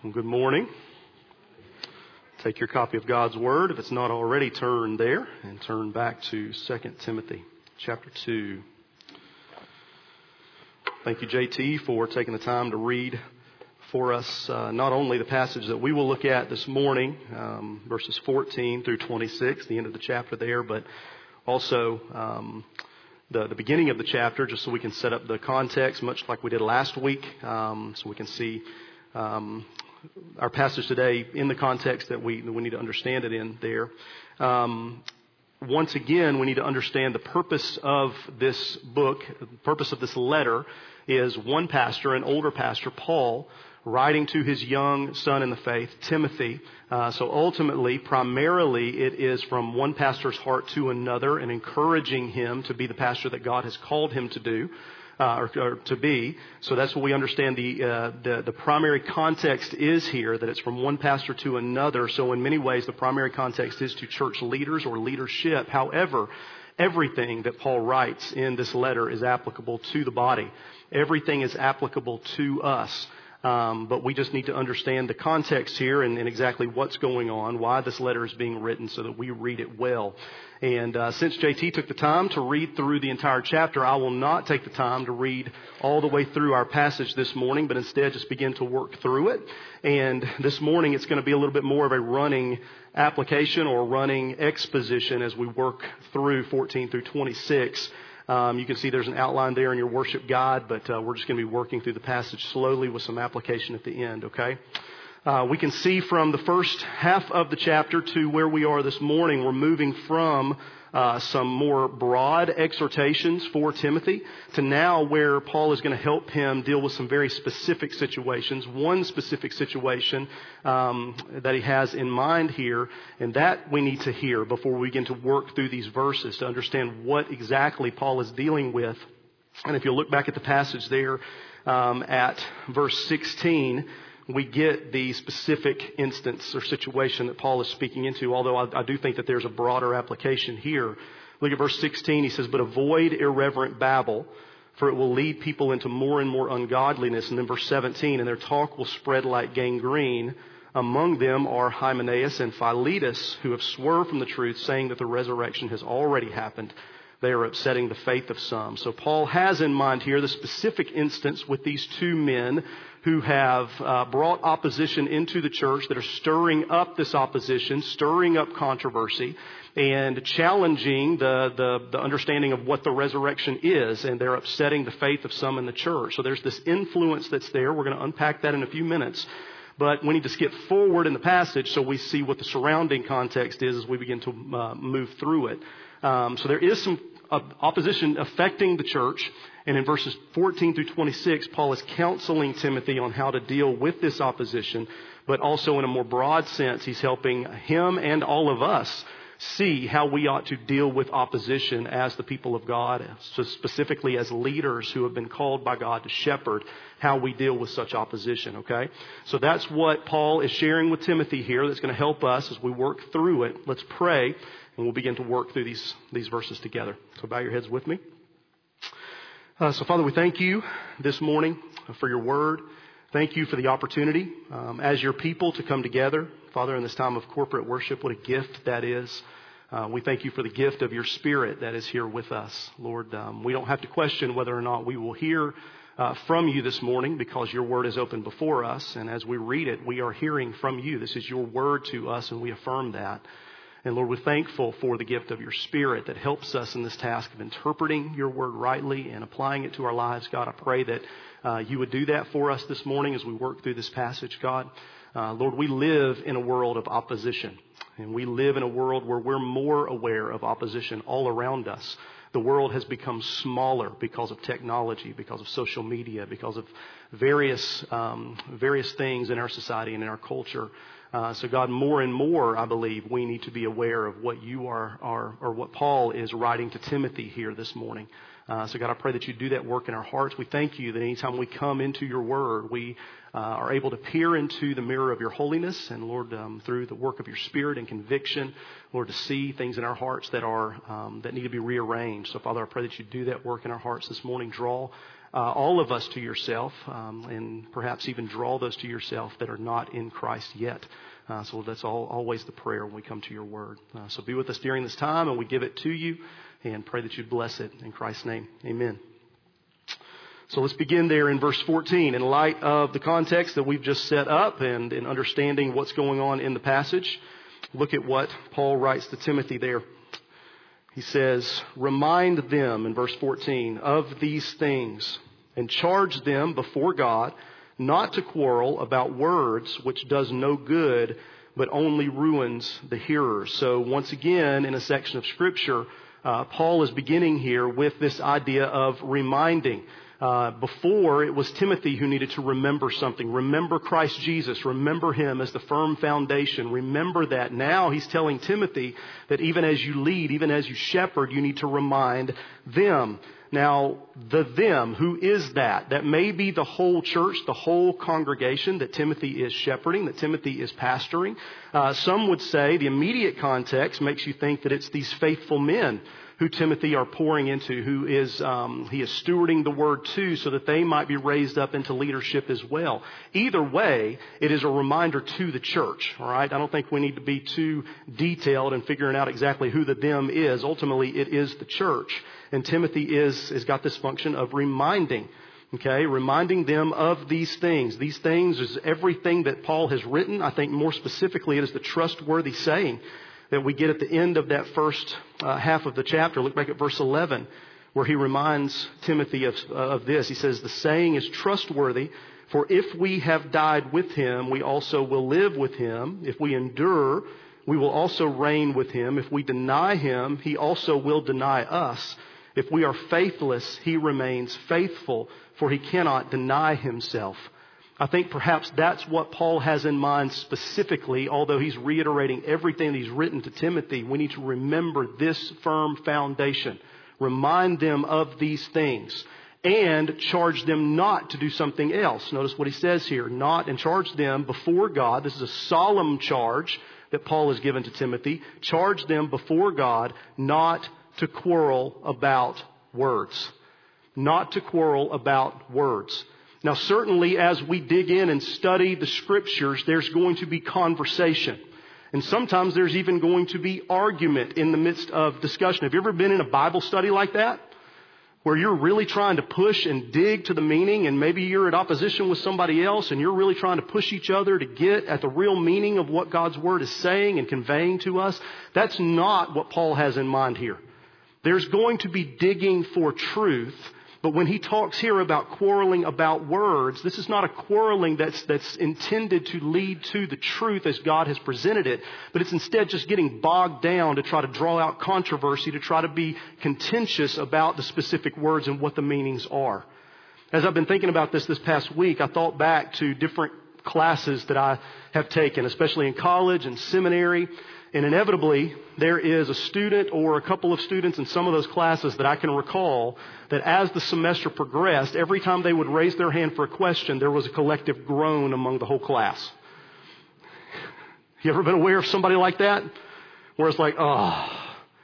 Well, good morning. Take your copy of God's Word, if it's not already turned there, and turn back to 2 Timothy chapter 2. Thank you, JT, for taking the time to read for us not only the passage that we will look at this morning, verses 14 through 26, the end of the chapter there, but also the beginning of the chapter, just so we can set up the context, much like we did last week, so we can see our passage today in the context that we need to understand it in there. Once again, we need to understand the purpose of this book. The purpose of this letter is one pastor, an older pastor, Paul, writing to his young son in the faith, Timothy. So ultimately, primarily, it is from one pastor's heart to another and encouraging him to be the pastor that God has called him to do. Or to be. So that's what we understand the primary context is here, that it's from one pastor to another. So in many ways, the primary context is to church leaders or leadership. However, everything that Paul writes in this letter is applicable to the body. Everything is applicable to us. But we just need to understand the context here and exactly what's going on, why this letter is being written so that we read it well. And since JT took the time to read through the entire chapter, I will not take the time to read all the way through our passage this morning, but instead just begin to work through it. And this morning it's going to be a little bit more of a running application or running exposition as we work through 14 through 26. You can see there's an outline there in your worship guide, but we're just going to be working through the passage slowly with some application at the end, okay? We can see from the first half of the chapter to where we are this morning, we're moving from some more broad exhortations for Timothy to now where Paul is going to help him deal with some very specific situations. One specific situation that he has in mind here, and that we need to hear before we begin to work through these verses to understand what exactly Paul is dealing with. And if you look back at the passage there at verse 16, we get the specific instance or situation that Paul is speaking into, although I do think that there's a broader application here. Look at verse 16. He says, "But avoid irreverent babble, for it will lead people into more and more ungodliness." And then verse 17, "And their talk will spread like gangrene. Among them are Hymenaeus and Philetus, who have swerved from the truth, saying that the resurrection has already happened. They are upsetting the faith of some." So Paul has in mind here the specific instance with these two men who have brought opposition into the church, that are stirring up this opposition, stirring up controversy, and challenging the understanding of what the resurrection is, and they're upsetting the faith of some in the church. So there's this influence that's there. We're going to unpack that in a few minutes. But we need to skip forward in the passage so we see what the surrounding context is as we begin to move through it. So there is some opposition affecting the church. And in verses 14 through 26, Paul is counseling Timothy on how to deal with this opposition. But also in a more broad sense, he's helping him and all of us see how we ought to deal with opposition as the people of God, so specifically as leaders who have been called by God to shepherd, how we deal with such opposition, okay? So that's what Paul is sharing with Timothy here that's going to help us as we work through it. Let's pray, and we'll begin to work through these verses together. So bow your heads with me. So Father, we thank you this morning for your word. Thank you for the opportunity as your people to come together. Father, in this time of corporate worship, what a gift that is. We thank you for the gift of your Spirit that is here with us. Lord, we don't have to question whether or not we will hear from you this morning because your word is open before us. And as we read it, we are hearing from you. This is your word to us, and we affirm that. And Lord, we're thankful for the gift of your Spirit that helps us in this task of interpreting your word rightly and applying it to our lives. God, I pray that you would do that for us this morning as we work through this passage, God. Lord, we live in a world of opposition, and we live in a world where we're more aware of opposition all around us. The world has become smaller because of technology, because of social media, because of various things in our society and in our culture. So God, more and more, I believe, we need to be aware of what you are or what Paul is writing to Timothy here this morning. So God, I pray that you do that work in our hearts. We thank you that anytime we come into your word, we are able to peer into the mirror of your holiness, and Lord, through the work of your Spirit and conviction, Lord, to see things in our hearts that need to be rearranged. So Father, I pray that you do that work in our hearts this morning. Draw all of us to yourself, and perhaps even draw those to yourself that are not in Christ yet. So that's always the prayer when we come to your word. So be with us during this time, and we give it to you and pray that you'd bless it in Christ's name. Amen. So let's begin there in verse 14. In light of the context that we've just set up and in understanding what's going on in the passage, look at what Paul writes to Timothy there. He says, remind them, in verse 14, of these things and charge them before God not to quarrel about words which does no good, but only ruins the hearers. So once again, in a section of Scripture, Paul is beginning here with this idea of reminding. Before, it was Timothy who needed to remember something. Remember Christ Jesus. Remember Him as the firm foundation. Remember that. Now he's telling Timothy that even as you lead, even as you shepherd, you need to remind them. Now, the them, who is that? That may be the whole church, the whole congregation that Timothy is shepherding, that Timothy is pastoring. Some would say the immediate context makes you think that it's these faithful men who Timothy are pouring into, who is he is stewarding the word to, so that they might be raised up into leadership as well. Either way, it is a reminder to the church. All right, I don't think we need to be too detailed in figuring out exactly who the them is. Ultimately, it is the church, and Timothy has got this function of reminding. Okay, reminding them of these things. These things is everything that Paul has written. I think more specifically, it is the trustworthy saying that we get at the end of that first half of the chapter. Look back at verse 11, where he reminds Timothy of this. He says, the saying is trustworthy, for if we have died with him, we also will live with him. If we endure, we will also reign with him. If we deny him, he also will deny us. If we are faithless, he remains faithful, for he cannot deny himself. I think perhaps that's what Paul has in mind specifically, although he's reiterating everything that he's written to Timothy. We need to remember this firm foundation. Remind them of these things and charge them not to do something else. Notice what he says here, not, and charge them before God. This is a solemn charge that Paul has given to Timothy. Charge them before God not to quarrel about words. Not to quarrel about words. Now, certainly as we dig in and study the Scriptures, there's going to be conversation. And sometimes there's even going to be argument in the midst of discussion. Have you ever been in a Bible study like that? Where you're really trying to push and dig to the meaning, and maybe you're at opposition with somebody else and you're really trying to push each other to get at the real meaning of what God's Word is saying and conveying to us? That's not what Paul has in mind here. There's going to be digging for truth. But when he talks here about quarreling about words, this is not a quarreling that's intended to lead to the truth as God has presented it, but it's instead just getting bogged down to try to draw out controversy, to try to be contentious about the specific words and what the meanings are. As I've been thinking about this past week, I thought back to different classes that I have taken, especially in college and seminary. And inevitably, there is a student or a couple of students in some of those classes that I can recall that as the semester progressed, every time they would raise their hand for a question, there was a collective groan among the whole class. You ever been aware of somebody like that? Where it's like, oh.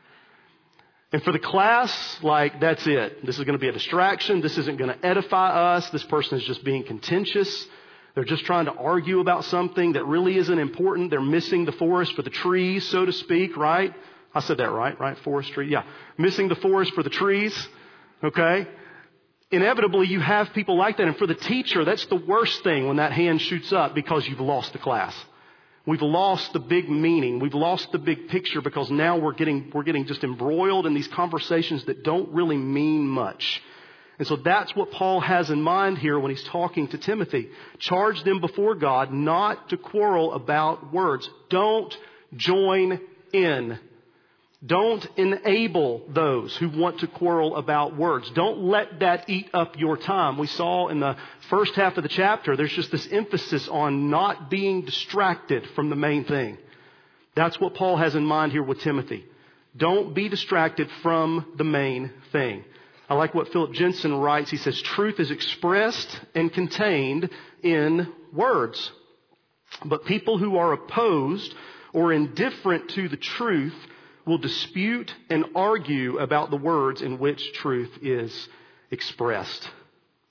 And for the class, like, that's it. This is going to be a distraction. This isn't going to edify us. This person is just being contentious. They're just trying to argue about something that really isn't important. They're missing the forest for the trees, so to speak, right? I said that right? Forestry, yeah. Missing the forest for the trees, okay? Inevitably, you have people like that. And for the teacher, that's the worst thing when that hand shoots up because you've lost the class. We've lost the big meaning. We've lost the big picture because now we're getting just embroiled in these conversations that don't really mean much. And so that's what Paul has in mind here when he's talking to Timothy. Charge them before God not to quarrel about words. Don't join in. Don't enable those who want to quarrel about words. Don't let that eat up your time. We saw in the first half of the chapter, there's just this emphasis on not being distracted from the main thing. That's what Paul has in mind here with Timothy. Don't be distracted from the main thing. I like what Philip Jensen writes. He says, truth is expressed and contained in words. But people who are opposed or indifferent to the truth will dispute and argue about the words in which truth is expressed.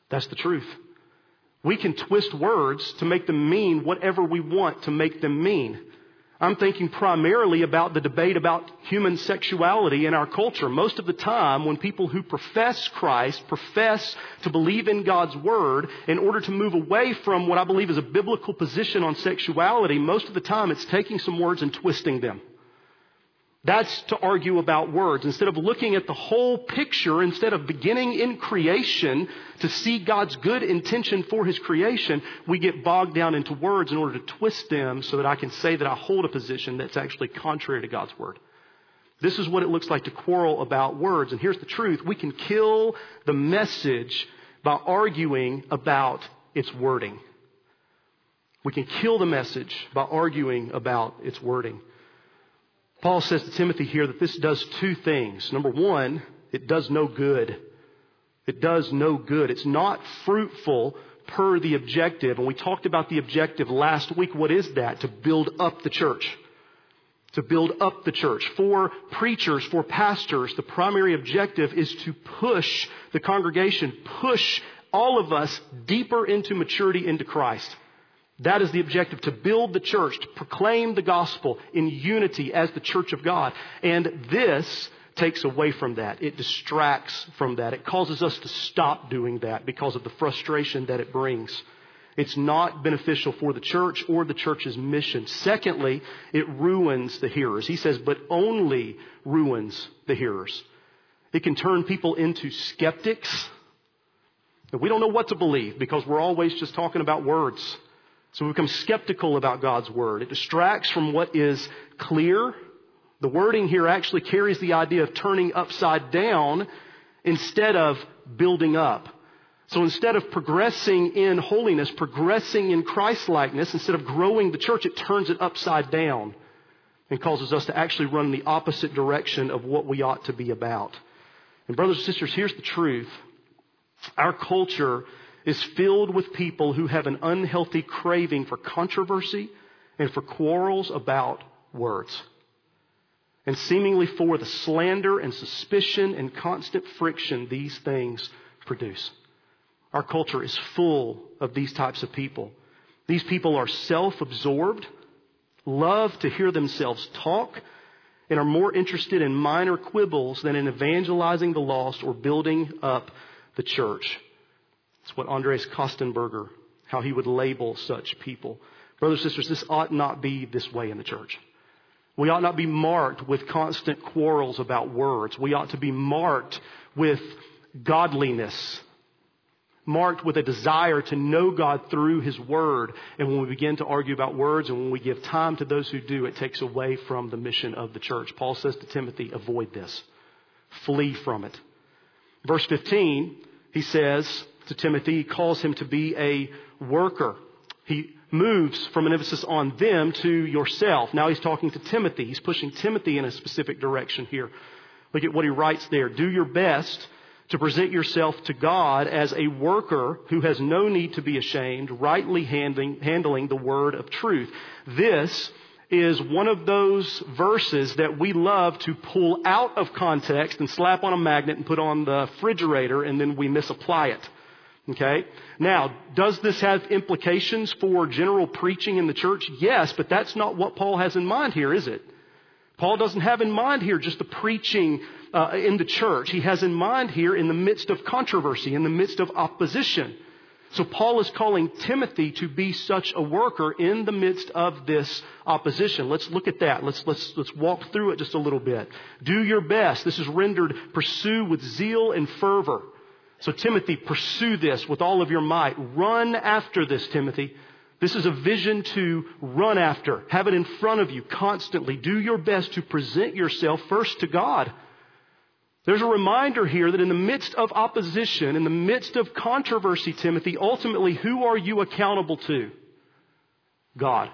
That's the truth. We can twist words to make them mean whatever we want to make them mean. I'm thinking primarily about the debate about human sexuality in our culture. Most of the time, when people who profess Christ profess to believe in God's Word in order to move away from what I believe is a biblical position on sexuality, most of the time it's taking some words and twisting them. That's to argue about words. Instead of looking at the whole picture, instead of beginning in creation to see God's good intention for His creation, we get bogged down into words in order to twist them so that I can say that I hold a position that's actually contrary to God's Word. This is what it looks like to quarrel about words. And here's the truth. We can kill the message by arguing about its wording. We can kill the message by arguing about its wording. Paul says to Timothy here that this does two things. Number one, it does no good. It does no good. It's not fruitful per the objective. And we talked about the objective last week. What is that? To build up the church. To build up the church. For preachers, for pastors, the primary objective is to push the congregation, push all of us deeper into maturity into Christ. That is the objective, to build the church, to proclaim the gospel in unity as the church of God. And this takes away from that. It distracts from that. It causes us to stop doing that because of the frustration that it brings. It's not beneficial for the church or the church's mission. Secondly, it ruins the hearers. He says, but only ruins the hearers. It can turn people into skeptics. We don't know what to believe because we're always just talking about words. So we become skeptical about God's Word. It distracts from what is clear. The wording here actually carries the idea of turning upside down instead of building up. So instead of progressing in holiness, progressing in Christ-likeness, instead of growing the church, it turns it upside down and causes us to actually run in the opposite direction of what we ought to be about. And brothers and sisters, here's the truth. Our culture is filled with people who have an unhealthy craving for controversy and for quarrels about words. And seemingly for the slander and suspicion and constant friction these things produce. Our culture is full of these types of people. These people are self-absorbed, love to hear themselves talk, and are more interested in minor quibbles than in evangelizing the lost or building up the church. It's what Andreas Kostenberger, how he would label such people. Brothers and sisters, this ought not be this way in the church. We ought not be marked with constant quarrels about words. We ought to be marked with godliness, marked with a desire to know God through His Word. And when we begin to argue about words and when we give time to those who do, it takes away from the mission of the church. Paul says to Timothy, avoid this. Flee from it. Verse 15, he says to Timothy, he calls him to be a worker. He moves from an emphasis on them to yourself. Now he's talking to Timothy. He's pushing Timothy in a specific direction here. Look at what he writes there. Do your best to present yourself to God as a worker who has no need to be ashamed, rightly handling the word of truth. This is one of those verses that we love to pull out of context and slap on a magnet and put on the refrigerator, and then we misapply it. Okay? Now, does this have implications for general preaching in the church? Yes, but that's not what Paul has in mind here, is it? Paul doesn't have in mind here just the preaching in the church. He has in mind here in the midst of controversy, in the midst of opposition. So Paul is calling Timothy to be such a worker in the midst of this opposition. Let's look at that. Let's walk through it just a little bit. Do your best. This is rendered pursue with zeal and fervor. So Timothy, pursue this with all of your might. Run after this, Timothy. This is a vision to run after. Have it in front of you constantly. Do your best to present yourself first to God. There's a reminder here that in the midst of opposition, in the midst of controversy, Timothy, ultimately, who are you accountable to? God.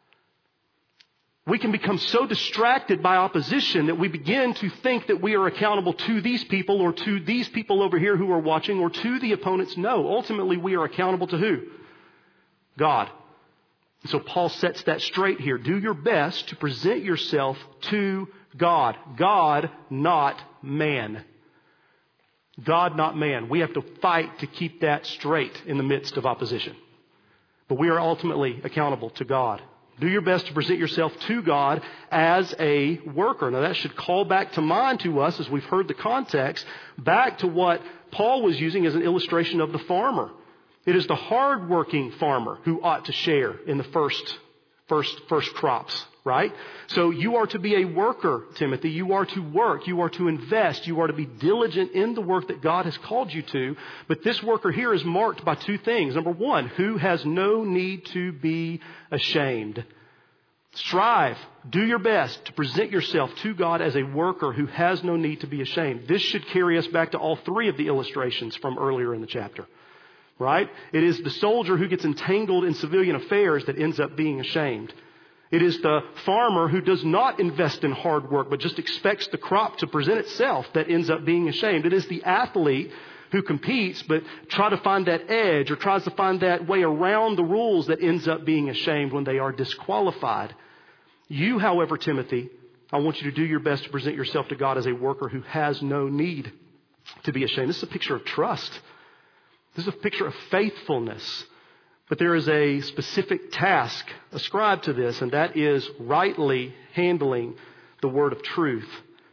We can become so distracted by opposition that we begin to think that we are accountable to these people or to these people over here who are watching or to the opponents. No, ultimately we are accountable to who? God. And so Paul sets that straight here. Do your best to present yourself to God. God, not man. God, not man. We have to fight to keep that straight in the midst of opposition. But we are ultimately accountable to God. Do your best to present yourself to God as a worker. Now that should call back to mind to us, as we've heard the context, back to what Paul was using as an illustration of the farmer. It is the hardworking farmer who ought to share in the first crops, right? So you are to be a worker, Timothy. You are to work. You are to invest. You are to be diligent in the work that God has called you to. But this worker here is marked by two things. Number one, who has no need to be ashamed. Strive, do your best to present yourself to God as a worker who has no need to be ashamed. This should carry us back to all three of the illustrations from earlier in the chapter. Right? It is the soldier who gets entangled in civilian affairs that ends up being ashamed. It is the farmer who does not invest in hard work but just expects the crop to present itself that ends up being ashamed. It is the athlete who competes but tries to find that edge or tries to find that way around the rules that ends up being ashamed when they are disqualified. You, however, Timothy, I want you to do your best to present yourself to God as a worker who has no need to be ashamed. This is a picture of trust. This is a picture of faithfulness. But there is a specific task ascribed to this, and that is rightly handling the word of truth.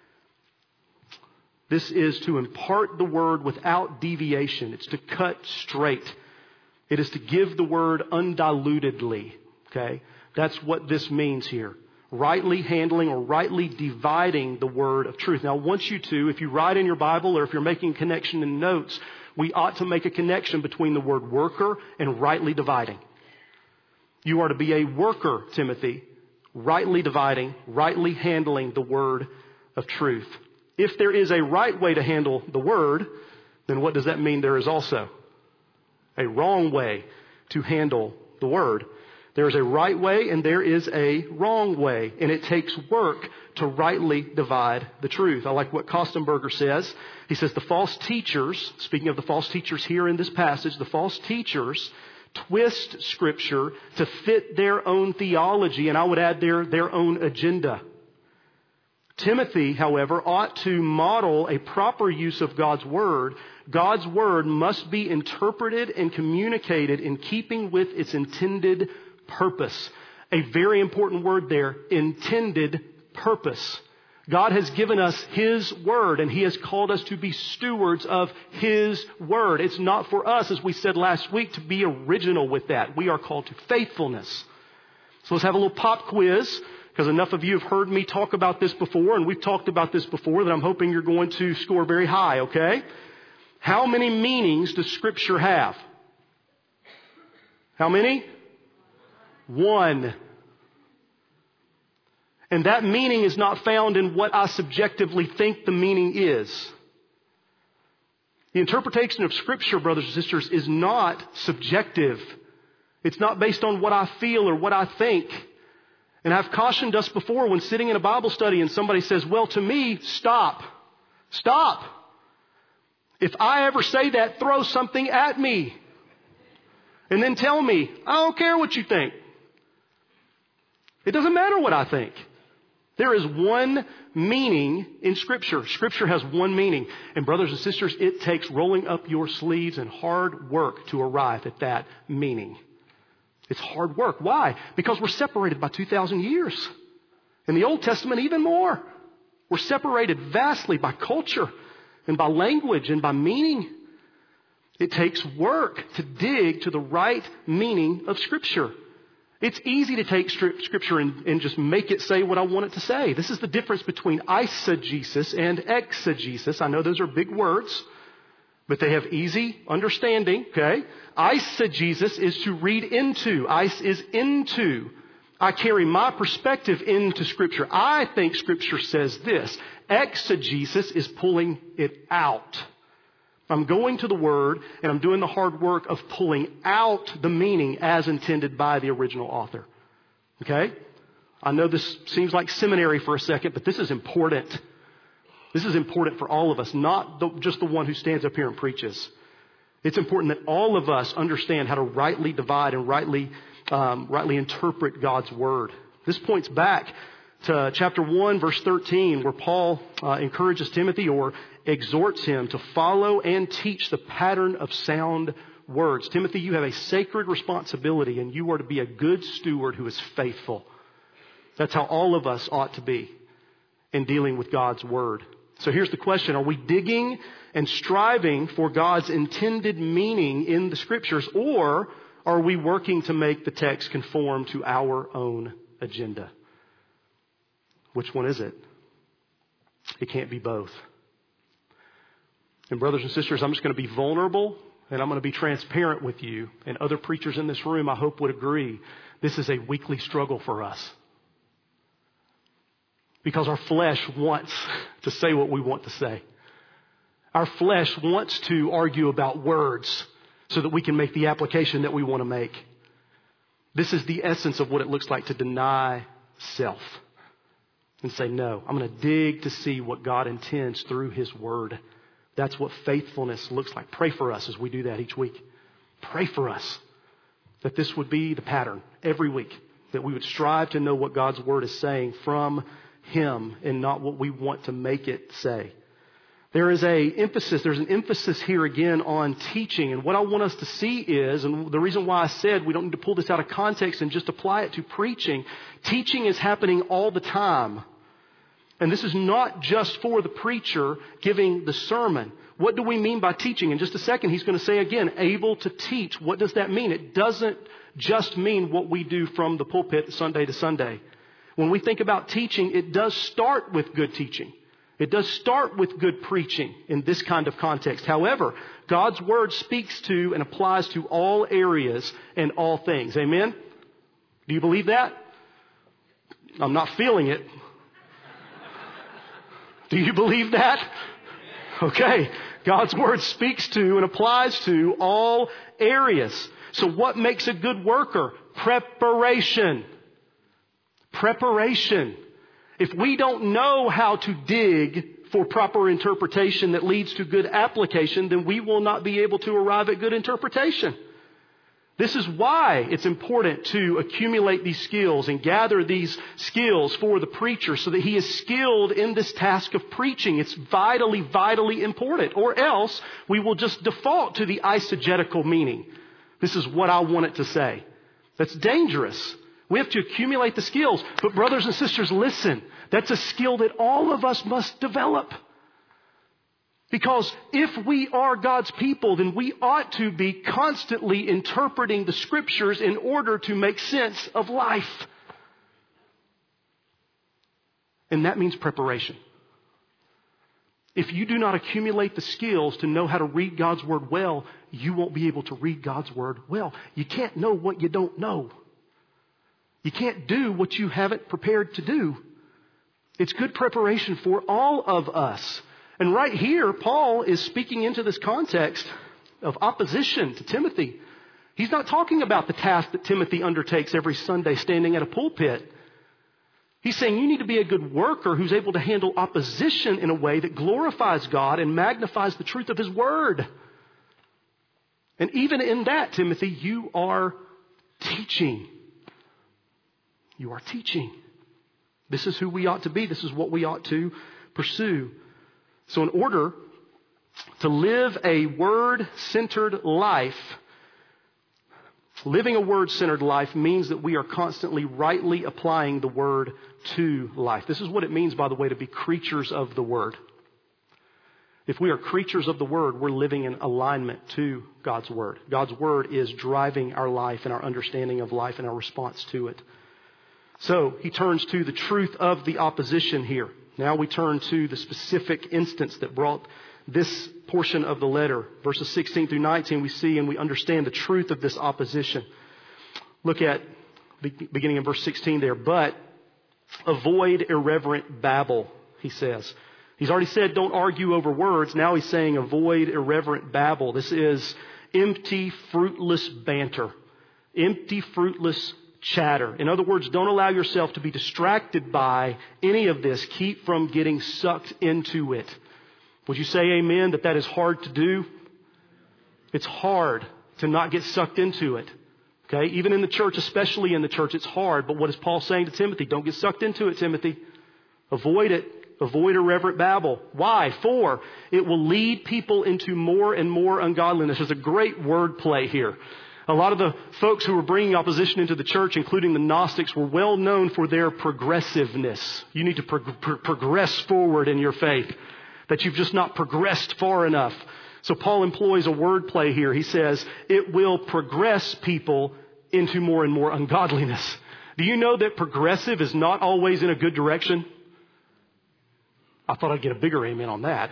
This is to impart the word without deviation. It's to cut straight. It is to give the word undilutedly. Okay? That's what this means here. Rightly handling or rightly dividing the word of truth. Now, I want you to, if you write in your Bible or if you're making a connection in notes, we ought to make a connection between the word worker and rightly dividing. You are to be a worker, Timothy, rightly dividing, rightly handling the word of truth. If there is a right way to handle the word, then what does that mean? There is also a wrong way to handle the word. There is a right way and there is a wrong way. And it takes work to rightly divide the truth. I like what Kostenberger says. He says the false teachers, speaking of the false teachers here in this passage, the false teachers twist Scripture to fit their own theology, and I would add their own agenda. Timothy, however, ought to model a proper use of God's Word. God's Word must be interpreted and communicated in keeping with its intended purpose. A very important word there, intended purpose. God has given us His Word, and He has called us to be stewards of His Word. It's not for us, as we said last week, to be original with that. We are called to faithfulness. So let's have a little pop quiz, because enough of you have heard me talk about this before, and we've talked about this before, that I'm hoping you're going to score very high, okay? How many meanings does Scripture have? How many? One. And that meaning is not found in what I subjectively think the meaning is. The interpretation of Scripture, brothers and sisters, is not subjective. It's not based on what I feel or what I think. And I've cautioned us before when sitting in a Bible study and somebody says, well, to me, stop. Stop. If I ever say that, throw something at me. And then tell me, I don't care what you think. It doesn't matter what I think. There is one meaning in Scripture. Scripture has one meaning. And brothers and sisters, it takes rolling up your sleeves and hard work to arrive at that meaning. It's hard work. Why? Because we're separated by 2,000 years. In the Old Testament, even more. We're separated vastly by culture and by language and by meaning. It takes work to dig to the right meaning of Scripture. It's easy to take Scripture and just make it say what I want it to say. This is the difference between eisegesis and exegesis. I know those are big words, but they have easy understanding, okay? Eisegesis is to read into. Eis is into. I carry my perspective into Scripture. I think Scripture says this. Exegesis is pulling it out. I'm going to the Word and I'm doing the hard work of pulling out the meaning as intended by the original author. Okay? I know this seems like seminary for a second, but this is important. This is important for all of us, not just the one who stands up here and preaches. It's important that all of us understand how to rightly divide and rightly interpret God's Word. This points back to chapter 1, verse 13, where Paul encourages Timothy or exhorts him to follow and teach the pattern of sound words. Timothy, you have a sacred responsibility, and you are to be a good steward who is faithful. That's how all of us ought to be in dealing with God's Word. So here's the question. Are we digging and striving for God's intended meaning in the Scriptures, or are we working to make the text conform to our own agenda? Which one is it? It can't be both. And brothers and sisters, I'm just going to be vulnerable and I'm going to be transparent with you. And other preachers in this room, I hope, would agree. This is a weekly struggle for us. Because our flesh wants to say what we want to say. Our flesh wants to argue about words so that we can make the application that we want to make. This is the essence of what it looks like to deny self. And say, no, I'm going to dig to see what God intends through His Word. That's what faithfulness looks like. Pray for us as we do that each week. Pray for us that this would be the pattern every week. That we would strive to know what God's Word is saying from Him and not what we want to make it say. There's an emphasis here again on teaching. And what I want us to see is, and the reason why I said we don't need to pull this out of context and just apply it to preaching, teaching is happening all the time. And this is not just for the preacher giving the sermon. What do we mean by teaching? In just a second, he's going to say again, able to teach. What does that mean? It doesn't just mean what we do from the pulpit Sunday to Sunday. When we think about teaching, it does start with good teaching. It does start with good preaching in this kind of context. However, God's Word speaks to and applies to all areas and all things. Amen? Do you believe that? I'm not feeling it. Do you believe that? Okay. God's Word speaks to and applies to all areas. So what makes a good worker? Preparation. Preparation. If we don't know how to dig for proper interpretation that leads to good application, then we will not be able to arrive at good interpretation. This is why it's important to accumulate these skills and gather these skills for the preacher so that he is skilled in this task of preaching. It's vitally, vitally important. Or else we will just default to the eisegetical meaning. This is what I want it to say. That's dangerous. We have to accumulate the skills. But brothers and sisters, listen. That's a skill that all of us must develop. Because if we are God's people, then we ought to be constantly interpreting the Scriptures in order to make sense of life. And that means preparation. If you do not accumulate the skills to know how to read God's Word well, you won't be able to read God's Word well. You can't know what you don't know. You can't do what you haven't prepared to do. It's good preparation for all of us. And right here, Paul is speaking into this context of opposition to Timothy. He's not talking about the task that Timothy undertakes every Sunday standing at a pulpit. He's saying you need to be a good worker who's able to handle opposition in a way that glorifies God and magnifies the truth of His Word. And even in that, Timothy, you are teaching. You are teaching. This is who we ought to be. This is what we ought to pursue. So in order to live a word-centered life, living a word-centered life means that we are constantly rightly applying the Word to life. This is what it means, by the way, to be creatures of the Word. If we are creatures of the Word, we're living in alignment to God's Word. God's Word is driving our life and our understanding of life and our response to it. So he turns to the truth of the opposition here. Now we turn to the specific instance that brought this portion of the letter. Verses 16 through 19 we see and we understand the truth of this opposition. Look at beginning in verse 16 there. But avoid irreverent babble, he says. He's already said don't argue over words. Now he's saying avoid irreverent babble. This is empty, fruitless banter. Empty, fruitless chatter. In other words, don't allow yourself to be distracted by any of this. Keep from getting sucked into it. Would you say amen that is hard to do? It's hard to not get sucked into it. Okay, even in the church, especially in the church, it's hard. But what is Paul saying to Timothy? Don't get sucked into it, Timothy. Avoid it. Avoid irreverent babble. Why? For it will lead people into more and more ungodliness. There's a great word play here. A lot of the folks who were bringing opposition into the church, including the Gnostics, were well known for their progressiveness. You need to progress forward in your faith, that you've just not progressed far enough. So Paul employs a word play here. He says it will progress people into more and more ungodliness. Do you know that progressive is not always in a good direction? I thought I'd get a bigger amen on that.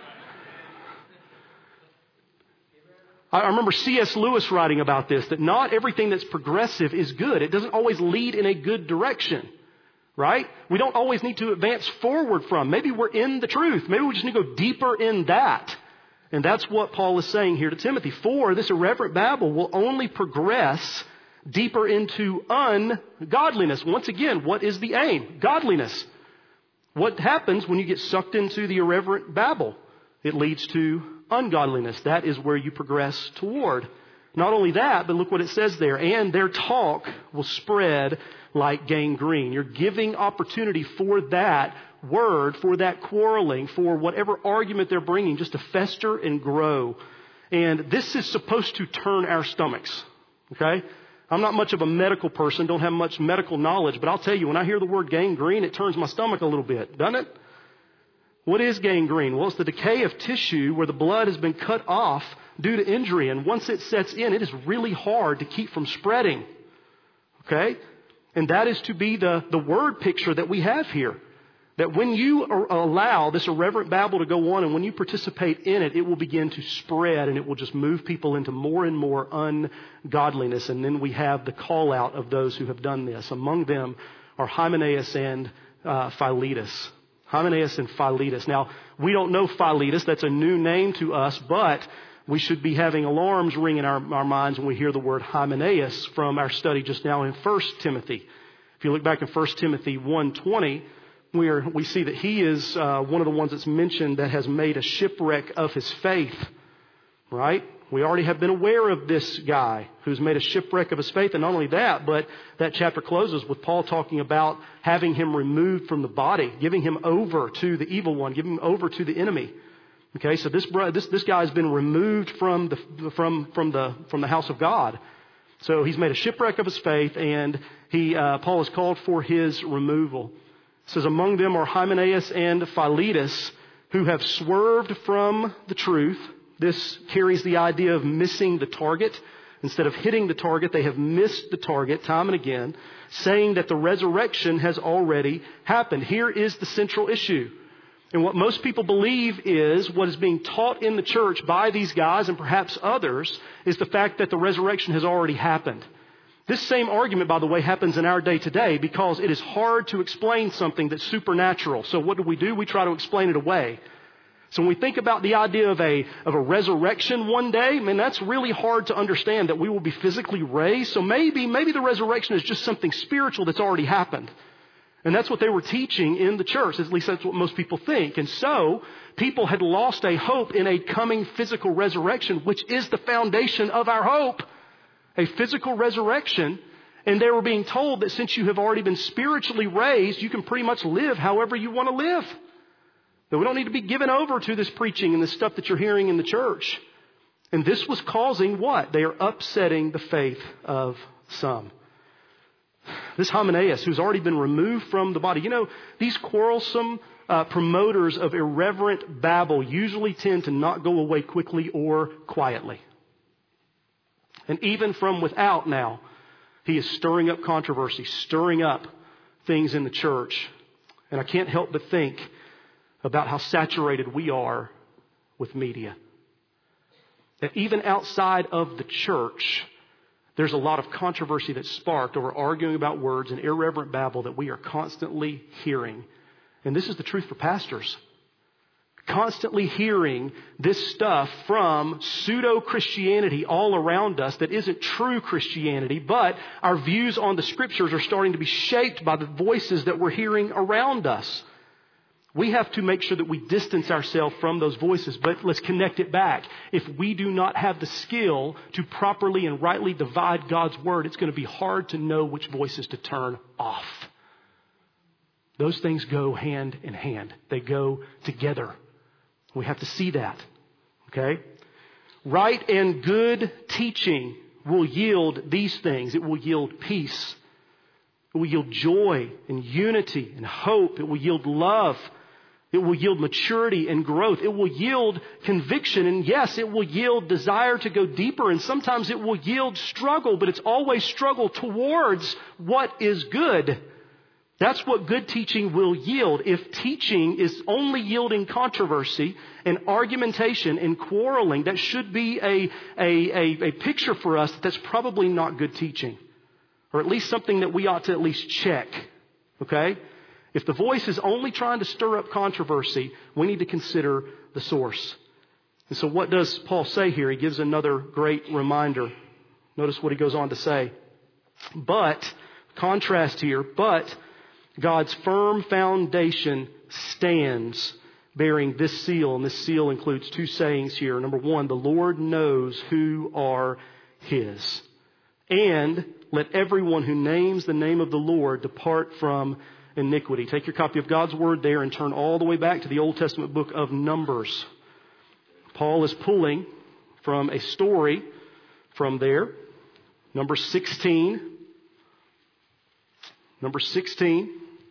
I remember C.S. Lewis writing about this, that not everything that's progressive is good. It doesn't always lead in a good direction, right? We don't always need to advance forward from. Maybe we're in the truth. Maybe we just need to go deeper in that. And that's what Paul is saying here to Timothy. For this irreverent babble will only progress deeper into ungodliness. Once again, what is the aim? Godliness. What happens when you get sucked into the irreverent babble? It leads to ungodliness. That is where you progress toward. Not only that, but look what it says there. And their talk will spread like gangrene. You're giving opportunity for that word, for that quarreling, for whatever argument they're bringing, just to fester and grow. And this is supposed to turn our stomachs. Okay? I'm not much of a medical person, don't have much medical knowledge, but I'll tell you, when I hear the word gangrene, it turns my stomach a little bit, doesn't it? What is gangrene? Well, it's the decay of tissue where the blood has been cut off due to injury. And once it sets in, it is really hard to keep from spreading. Okay? And that is to be the word picture that we have here. That when you allow this irreverent babble to go on and when you participate in it, it will begin to spread and it will just move people into more and more ungodliness. And then we have the call out of those who have done this. Among them are Hymenaeus and Philetus. Hymenaeus and Philetus. Now, we don't know Philetus. That's a new name to us, but we should be having alarms ring in our minds when we hear the word Hymenaeus from our study just now in 1 Timothy. If you look back in 1 Timothy 1:20, we see that he is one of the ones that's mentioned that has made a shipwreck of his faith, right? We already have been aware of this guy who's made a shipwreck of his faith. And not only that, but that chapter closes with Paul talking about having him removed from the body, giving him over to the evil one, giving him over to the enemy. Okay, so this guy has been removed from the house of God. So he's made a shipwreck of his faith, and Paul has called for his removal. It says, among them are Hymenaeus and Philetus, who have swerved from the truth. This carries the idea of missing the target. Instead of hitting the target, they have missed the target time and again, saying that the resurrection has already happened. Here is the central issue. And what most people believe is what is being taught in the church by these guys and perhaps others is the fact that the resurrection has already happened. This same argument, by the way, happens in our day today because it is hard to explain something that's supernatural. So what do? We try to explain it away. So when we think about the idea of a resurrection one day, that's really hard to understand, that we will be physically raised. So maybe the resurrection is just something spiritual that's already happened. And that's what they were teaching in the church. At least that's what most people think. And so people had lost a hope in a coming physical resurrection, which is the foundation of our hope. A physical resurrection. And they were being told that since you have already been spiritually raised, you can pretty much live however you want to live. That we don't need to be given over to this preaching and the stuff that you're hearing in the church. And this was causing what? They are upsetting the faith of some. This Hymenaeus, who's already been removed from the body. You know, these quarrelsome promoters of irreverent babble usually tend to not go away quickly or quietly. And even from without now, he is stirring up controversy, stirring up things in the church. And I can't help but think about how saturated we are with media. That even outside of the church, there's a lot of controversy that's sparked over arguing about words and irreverent babble that we are constantly hearing. And this is the truth for pastors. Constantly hearing this stuff from pseudo-Christianity all around us that isn't true Christianity, but our views on the scriptures are starting to be shaped by the voices that we're hearing around us. We have to make sure that we distance ourselves from those voices, but let's connect it back. If we do not have the skill to properly and rightly divide God's word, it's going to be hard to know which voices to turn off. Those things go hand in hand. They go together. We have to see that. Okay? Right and good teaching will yield these things. It will yield peace. It will yield joy and unity and hope. It will yield love. It will yield maturity and growth. It will yield conviction. And yes, it will yield desire to go deeper. And sometimes it will yield struggle, but it's always struggle towards what is good. That's what good teaching will yield. If teaching is only yielding controversy and argumentation and quarreling, that should be a picture for us that's probably not good teaching. Or at least something that we ought to at least check. Okay? If the voice is only trying to stir up controversy, we need to consider the source. And so what does Paul say here? He gives another great reminder. Notice what he goes on to say. But, contrast here, but God's firm foundation stands bearing this seal. And this seal includes two sayings here. Number one, the Lord knows who are His. And let everyone who names the name of the Lord depart from iniquity. Take your copy of God's Word there and turn all the way back to the Old Testament book of Numbers. Paul is pulling from a story from there. Number 16. Number 16.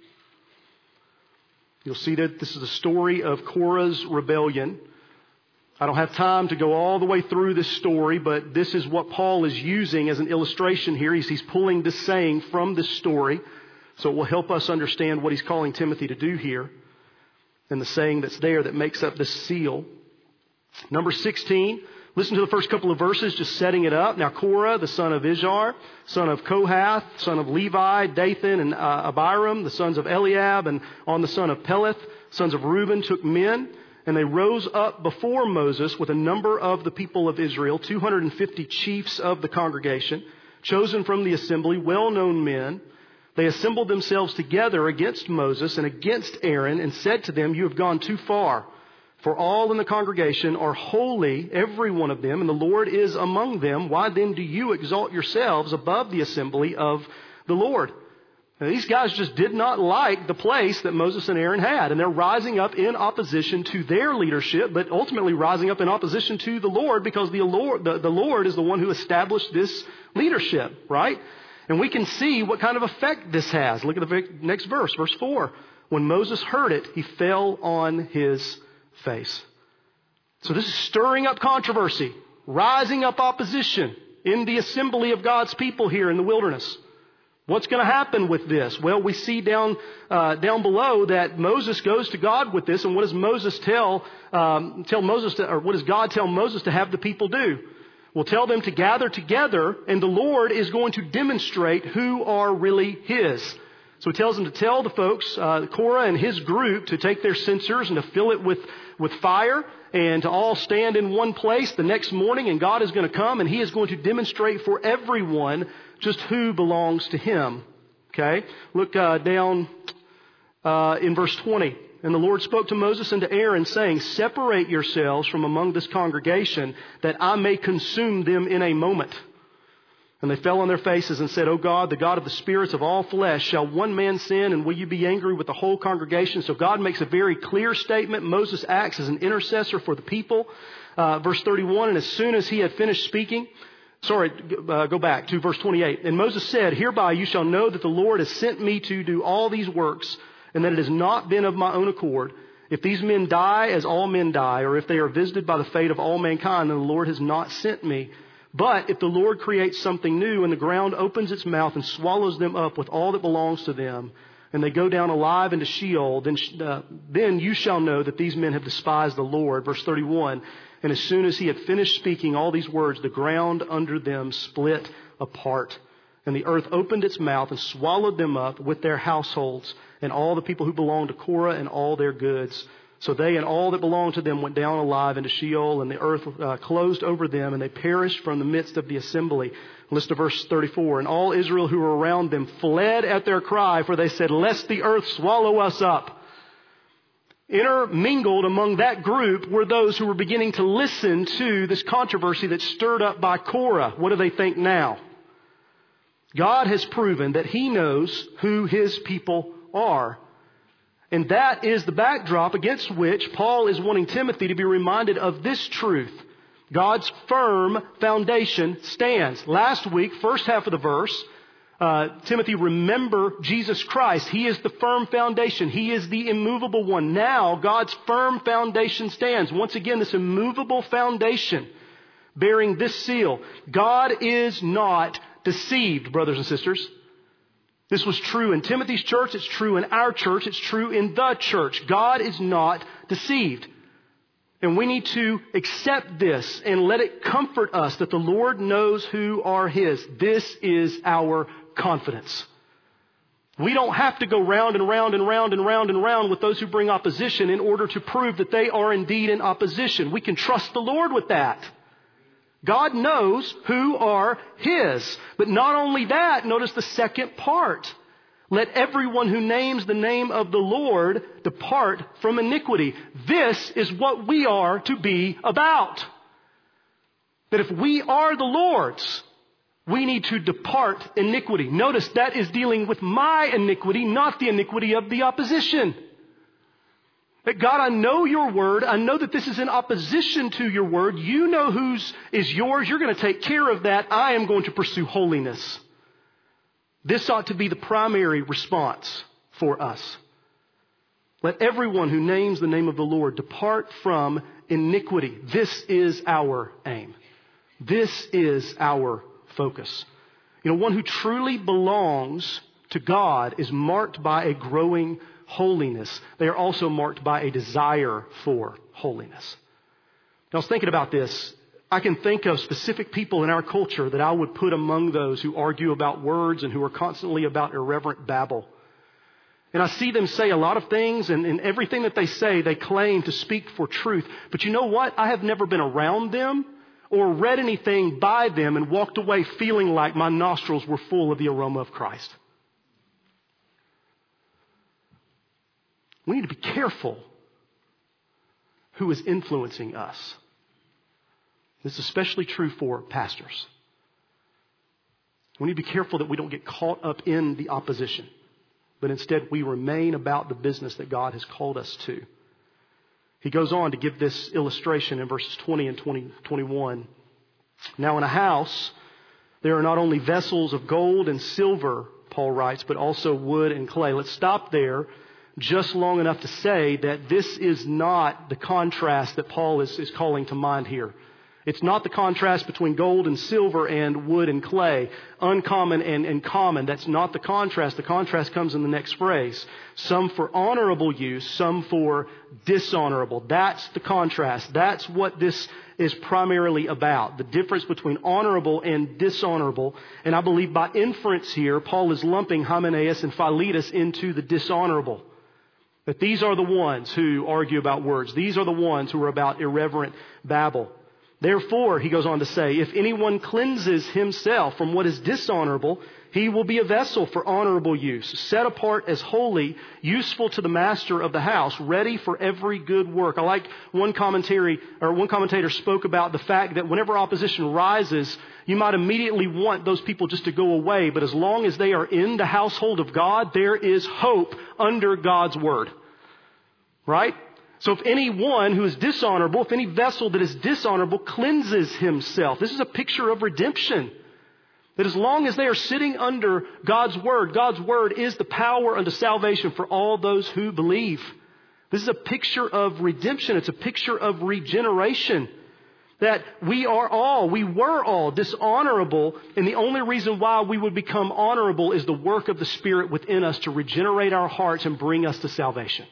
You'll see that this is the story of Korah's rebellion. I don't have time to go all the way through this story, but this is what Paul is using as an illustration here. He's pulling this saying from this story. So it will help us understand what he's calling Timothy to do here. And the saying that's there that makes up this seal. Number 16. Listen to the first couple of verses, just setting it up. Now Korah, the son of Izhar, son of Kohath, son of Levi, Dathan and Abiram, the sons of Eliab, and on the son of Peleth, sons of Reuben, took men. And they rose up before Moses with a number of the people of Israel, 250 chiefs of the congregation, chosen from the assembly, well-known men. They assembled themselves together against Moses and against Aaron and said to them, "You have gone too far. For all in the congregation are holy, every one of them, and the Lord is among them. Why then do you exalt yourselves above the assembly of the Lord?" Now, these guys just did not like the place that Moses and Aaron had. And they're rising up in opposition to their leadership, but ultimately rising up in opposition to the Lord because the Lord is the one who established this leadership, right? And we can see what kind of effect this has. Look at the next verse, verse 4. When Moses heard it, he fell on his face. So this is stirring up controversy, rising up opposition in the assembly of God's people here in the wilderness. What's going to happen with this? Well, we see down below that Moses goes to God with this, and what does Moses tell Moses to, or what does God tell Moses to have the people do? Well, tell them to gather together, and the Lord is going to demonstrate who are really His. So He tells them to tell the folks, Korah and his group, to take their censers and to fill it with fire, and to all stand in one place the next morning, and God is going to come, and He is going to demonstrate for everyone just who belongs to Him. Okay? Look down in verse 20. And the Lord spoke to Moses and to Aaron, saying, "Separate yourselves from among this congregation, that I may consume them in a moment." And they fell on their faces and said, "O God, the God of the spirits of all flesh, shall one man sin, and will you be angry with the whole congregation?" So God makes a very clear statement. Moses acts as an intercessor for the people. Verse 31, and as soon as he had finished speaking, go back to verse 28. And Moses said, "Hereby you shall know that the Lord has sent me to do all these works, and that it has not been of my own accord. If these men die as all men die, or if they are visited by the fate of all mankind, then the Lord has not sent me. But if the Lord creates something new, and the ground opens its mouth and swallows them up with all that belongs to them, and they go down alive into Sheol, then you shall know that these men have despised the Lord." Verse 31, and as soon as he had finished speaking all these words, the ground under them split apart, and the earth opened its mouth and swallowed them up with their households, and all the people who belonged to Korah and all their goods. So they and all that belonged to them went down alive into Sheol, and the earth closed over them, and they perished from the midst of the assembly. Listen to verse 34. And all Israel who were around them fled at their cry, for they said, "Lest the earth swallow us up." Intermingled among that group were those who were beginning to listen to this controversy that's stirred up by Korah. What do they think now? God has proven that He knows who His people are. And that is the backdrop against which Paul is wanting Timothy to be reminded of this truth. God's firm foundation stands. Last week, first half of the verse, Timothy, remember Jesus Christ. He is the firm foundation. He is the immovable one. Now, God's firm foundation stands. Once again, this immovable foundation bearing this seal. God is not deceived, brothers and sisters. This was true in Timothy's church. It's true in our church. It's true in the church. God is not deceived. And we need to accept this and let it comfort us that the Lord knows who are His. This is our confidence. We don't have to go round and round and round and round and round with those who bring opposition in order to prove that they are indeed in opposition. We can trust the Lord with that. God knows who are His. But not only that, notice the second part. Let everyone who names the name of the Lord depart from iniquity. This is what we are to be about. That if we are the Lord's, we need to depart iniquity. Notice that is dealing with my iniquity, not the iniquity of the opposition. That God, I know your word. I know that this is in opposition to your word. You know whose is yours. You're going to take care of that. I am going to pursue holiness. This ought to be the primary response for us. Let everyone who names the name of the Lord depart from iniquity. This is our aim. This is our focus. You know, one who truly belongs to God is marked by a growing holiness. They are also marked by a desire for holiness. I was thinking about this. I can think of specific people in our culture that I would put among those who argue about words and who are constantly about irreverent babble. And I see them say a lot of things, and everything that they say, they claim to speak for truth. But you know what? I have never been around them or read anything by them and walked away feeling like my nostrils were full of the aroma of Christ. We need to be careful who is influencing us. This is especially true for pastors. We need to be careful that we don't get caught up in the opposition, but instead we remain about the business that God has called us to. He goes on to give this illustration in verses 20 and 21. Now in a house, there are not only vessels of gold and silver, Paul writes, but also wood and clay. Let's stop there just long enough to say that this is not the contrast that Paul is calling to mind here. It's not the contrast between gold and silver and wood and clay, uncommon and common. That's not the contrast. The contrast comes in the next phrase. Some for honorable use, some for dishonorable. That's the contrast. That's what this is primarily about. The difference between honorable and dishonorable. And I believe by inference here, Paul is lumping Hymenaeus and Philetus into the dishonorable. That these are the ones who argue about words. These are the ones who are about irreverent babble. Therefore, he goes on to say, if anyone cleanses himself from what is dishonorable, he will be a vessel for honorable use, set apart as holy, useful to the master of the house, ready for every good work. I like one commentator spoke about the fact that whenever opposition rises, you might immediately want those people just to go away. But as long as they are in the household of God, there is hope under God's word. Right? So if anyone who is dishonorable, if any vessel that is dishonorable cleanses himself, this is a picture of redemption. That as long as they are sitting under God's word is the power unto salvation for all those who believe. This is a picture of redemption. It's a picture of regeneration. That we were all dishonorable, and the only reason why we would become honorable is the work of the Spirit within us to regenerate our hearts and bring us to salvation.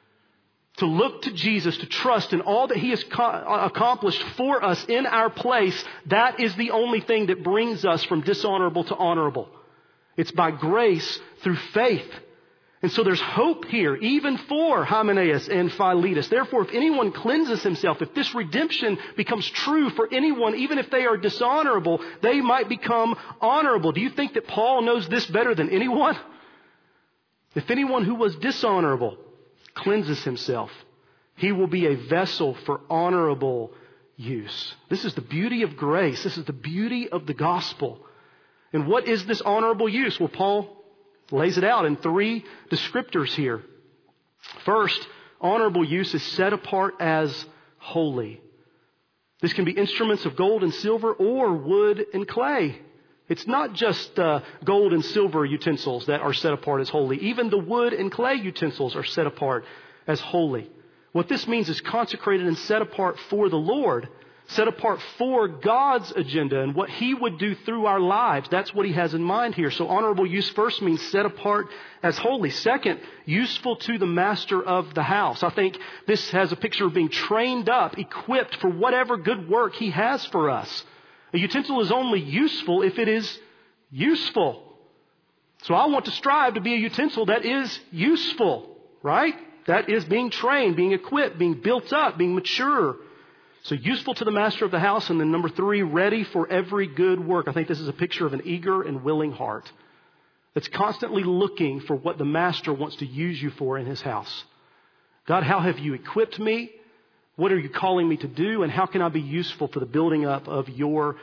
To look to Jesus, to trust in all that He has accomplished for us in our place, that is the only thing that brings us from dishonorable to honorable. It's by grace through faith. And so there's hope here, even for Hymenaeus and Philetus. Therefore, if anyone cleanses himself, if this redemption becomes true for anyone, even if they are dishonorable, they might become honorable. Do you think that Paul knows this better than anyone? If anyone who was dishonorable cleanses himself. He will be a vessel for honorable use. This is the beauty of grace. This is the beauty of the gospel. And what is this honorable use? Well, Paul lays it out in 3 descriptors here. First, honorable use is set apart as holy. This can be instruments of gold and silver or wood and clay. It's not just gold and silver utensils that are set apart as holy. Even the wood and clay utensils are set apart as holy. What this means is consecrated and set apart for the Lord, set apart for God's agenda and what He would do through our lives. That's what He has in mind here. So honorable use first means set apart as holy. Second, useful to the master of the house. I think this has a picture of being trained up, equipped for whatever good work He has for us. A utensil is only useful if it is useful. So I want to strive to be a utensil that is useful, right? That is being trained, being equipped, being built up, being mature. So useful to the master of the house. And then number 3, ready for every good work. I think this is a picture of an eager and willing heart that's constantly looking for what the master wants to use you for in his house. God, how have you equipped me? What are you calling me to do? And how can I be useful for the building up of your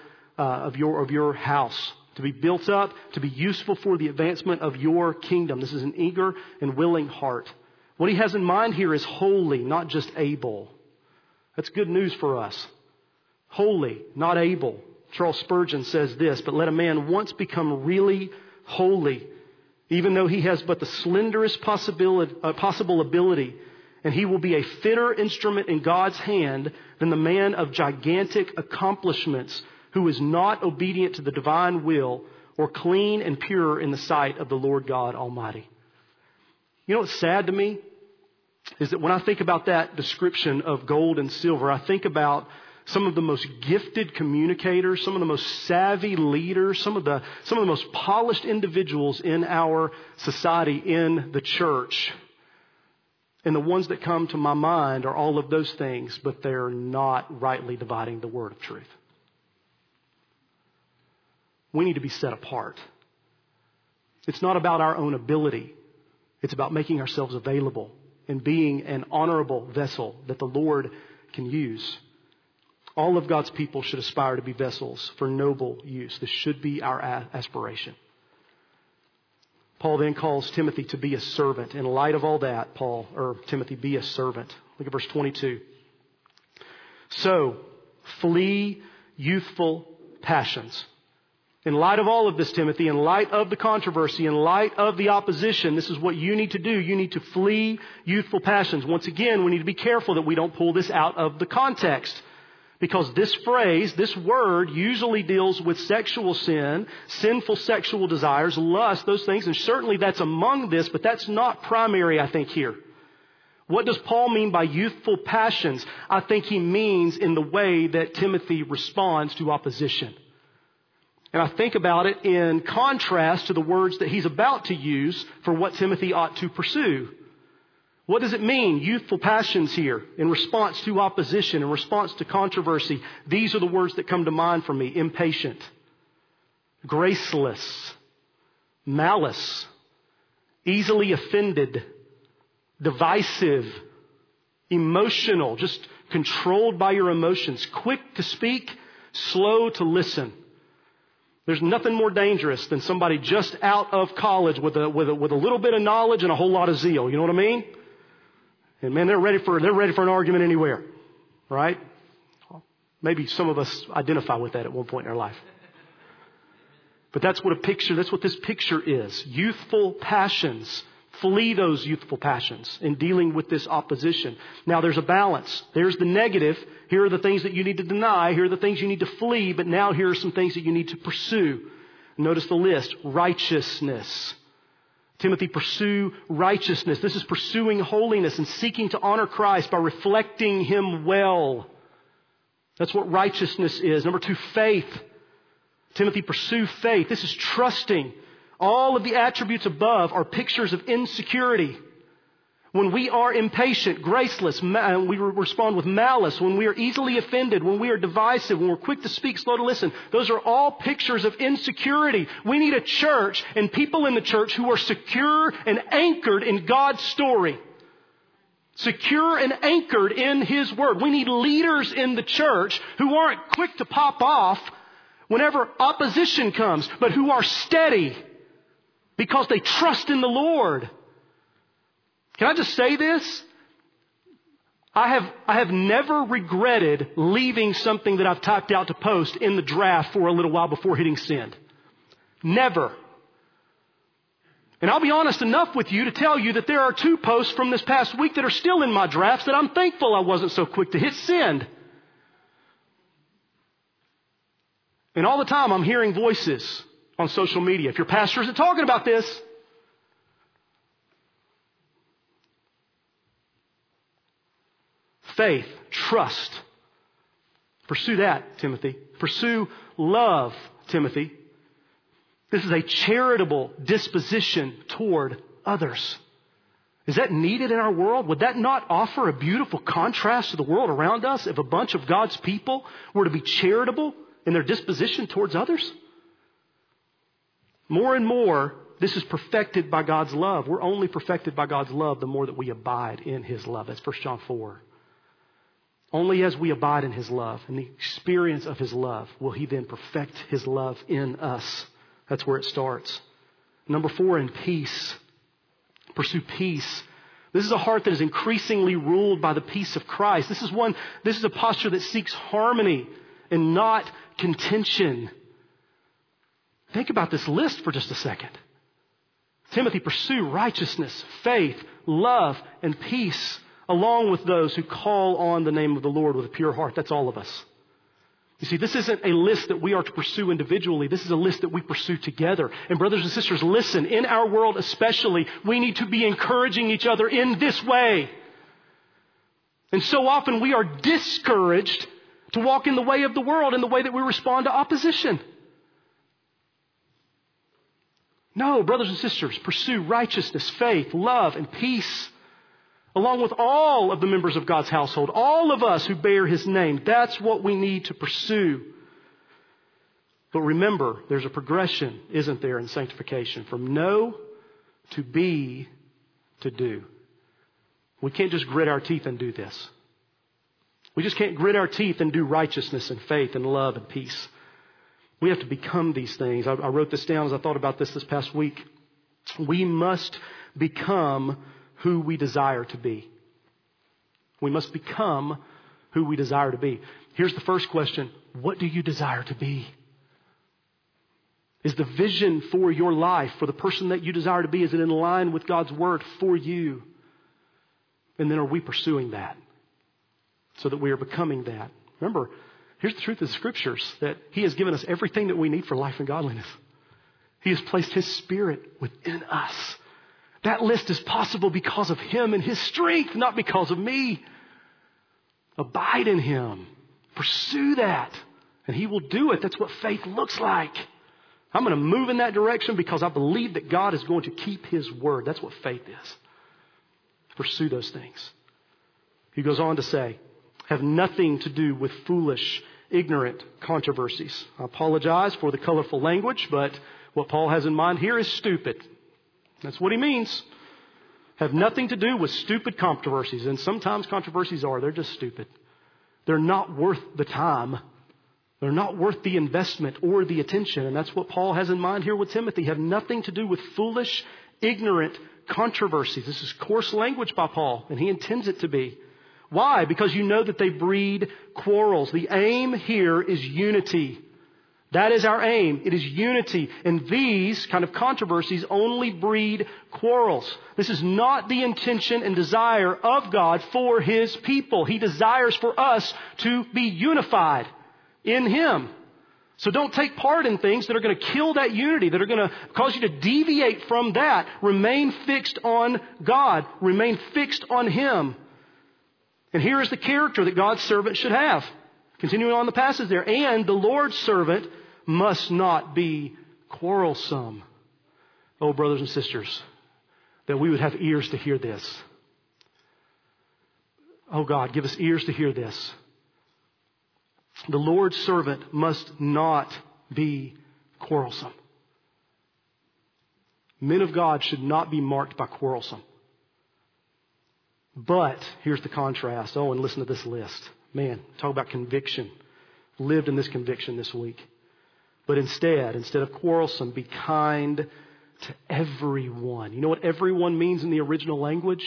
house? To be built up, to be useful for the advancement of your kingdom. This is an eager and willing heart. What he has in mind here is holy, not just able. That's good news for us. Holy, not able. Charles Spurgeon says this, but let a man once become really holy, even though he has but the slenderest possible ability, and he will be a fitter instrument in God's hand than the man of gigantic accomplishments who is not obedient to the divine will or clean and pure in the sight of the Lord God Almighty. You know what's sad to me is that when I think about that description of gold and silver, I think about some of the most gifted communicators, some of the most savvy leaders, some of the most polished individuals in our society, in the church. And the ones that come to my mind are all of those things, but they're not rightly dividing the word of truth. We need to be set apart. It's not about our own ability. It's about making ourselves available and being an honorable vessel that the Lord can use. All of God's people should aspire to be vessels for noble use. This should be our aspiration. Paul then calls Timothy to be a servant. In light of all that, Timothy, be a servant. Look at verse 22. So, flee youthful passions. In light of all of this, Timothy, in light of the controversy, in light of the opposition, this is what you need to do. You need to flee youthful passions. Once again, we need to be careful that we don't pull this out of the context. Because this phrase, this word, usually deals with sexual sin, sinful sexual desires, lust, those things. And certainly that's among this, but that's not primary, I think, here. What does Paul mean by youthful passions? I think he means in the way that Timothy responds to opposition. And I think about it in contrast to the words that he's about to use for what Timothy ought to pursue. What does it mean, youthful passions here, in response to opposition, in response to controversy? These are the words that come to mind for me. Impatient, graceless, malice, easily offended, divisive, emotional, just controlled by your emotions, quick to speak, slow to listen. There's nothing more dangerous than somebody just out of college with a little bit of knowledge and a whole lot of zeal. You know what I mean? And man, they're ready for an argument anywhere, right? Maybe some of us identify with that at one point in our life. But that's what this picture is. Youthful passions. Flee those youthful passions in dealing with this opposition. Now there's a balance. There's the negative. Here are the things that you need to deny. Here are the things you need to flee. But now here are some things that you need to pursue. Notice the list. Righteousness. Timothy, pursue righteousness. This is pursuing holiness and seeking to honor Christ by reflecting Him well. That's what righteousness is. Number 2, faith. Timothy, pursue faith. This is trusting. All of the attributes above are pictures of insecurity. When we are impatient, graceless, we respond with malice. When we are easily offended, when we are divisive, when we're quick to speak, slow to listen, those are all pictures of insecurity. We need a church and people in the church who are secure and anchored in God's story. secure and anchored in His Word. We need leaders in the church who aren't quick to pop off whenever opposition comes, but who are steady because they trust in the Lord. Can I just say this? I have never regretted leaving something that I've typed out to post in the draft for a little while before hitting send. Never. And I'll be honest enough with you to tell you that there are 2 posts from this past week that are still in my drafts that I'm thankful I wasn't so quick to hit send. And all the time I'm hearing voices on social media. If your pastor isn't talking about this, faith, trust. Pursue that, Timothy. Pursue love, Timothy. This is a charitable disposition toward others. Is that needed in our world? Would that not offer a beautiful contrast to the world around us if a bunch of God's people were to be charitable in their disposition towards others? More and more, this is perfected by God's love. We're only perfected by God's love the more that we abide in His love. That's 1 John 4. Only as we abide in His love and the experience of His love will He then perfect His love in us. That's where it starts. Number 4, in peace. Pursue peace. This is a heart that is increasingly ruled by the peace of Christ. This is a posture that seeks harmony and not contention. Think about this list for just a second. Timothy, pursue righteousness, faith, love, and peace, along with those who call on the name of the Lord with a pure heart. That's all of us. You see, this isn't a list that we are to pursue individually. This is a list that we pursue together. And brothers and sisters, listen, in our world especially, we need to be encouraging each other in this way. And so often we are discouraged to walk in the way of the world, in the way that we respond to opposition. No, brothers and sisters, pursue righteousness, faith, love, and peace, along with all of the members of God's household, all of us who bear His name. That's what we need to pursue. But remember, there's a progression, isn't there, in sanctification? From know to be to do. We can't just grit our teeth and do this. We just can't grit our teeth and do righteousness and faith and love and peace. We have to become these things. I wrote this down as I thought about this past week. We must become who we desire to be. We must become who we desire to be. Here's the first question. What do you desire to be? Is the vision for your life, for the person that you desire to be, is it in line with God's Word for you? And then are we pursuing that so that we are becoming that? Remember, here's the truth of the Scriptures, that He has given us everything that we need for life and godliness. He has placed His Spirit within us. That list is possible because of Him and His strength, not because of me. Abide in Him. Pursue that. And He will do it. That's what faith looks like. I'm going to move in that direction because I believe that God is going to keep His word. That's what faith is. Pursue those things. He goes on to say, have nothing to do with foolish, ignorant controversies. I apologize for the colorful language, but what Paul has in mind here is stupid. That's what he means. Have nothing to do with stupid controversies. And sometimes controversies they're just stupid. They're not worth the time. They're not worth the investment or the attention. And that's what Paul has in mind here with Timothy. Have nothing to do with foolish, ignorant controversies. This is coarse language by Paul, and he intends it to be. Why? Because you know that they breed quarrels. The aim here is unity. That is our aim. It is unity. And these kind of controversies only breed quarrels. This is not the intention and desire of God for His people. He desires for us to be unified in Him. So don't take part in things that are going to kill that unity, that are going to cause you to deviate from that. Remain fixed on God. Remain fixed on Him. And here is the character that God's servant should have. Continuing on the passage there. And the Lord's servant must not be quarrelsome. Oh, brothers and sisters, that we would have ears to hear this. Oh God, give us ears to hear this. The Lord's servant must not be quarrelsome. Men of God should not be marked by quarrelsome. But here's the contrast. Oh, and listen to this list. Man, talk about conviction. Lived in this conviction this week. But instead of quarrelsome, be kind to everyone. You know what everyone means in the original language?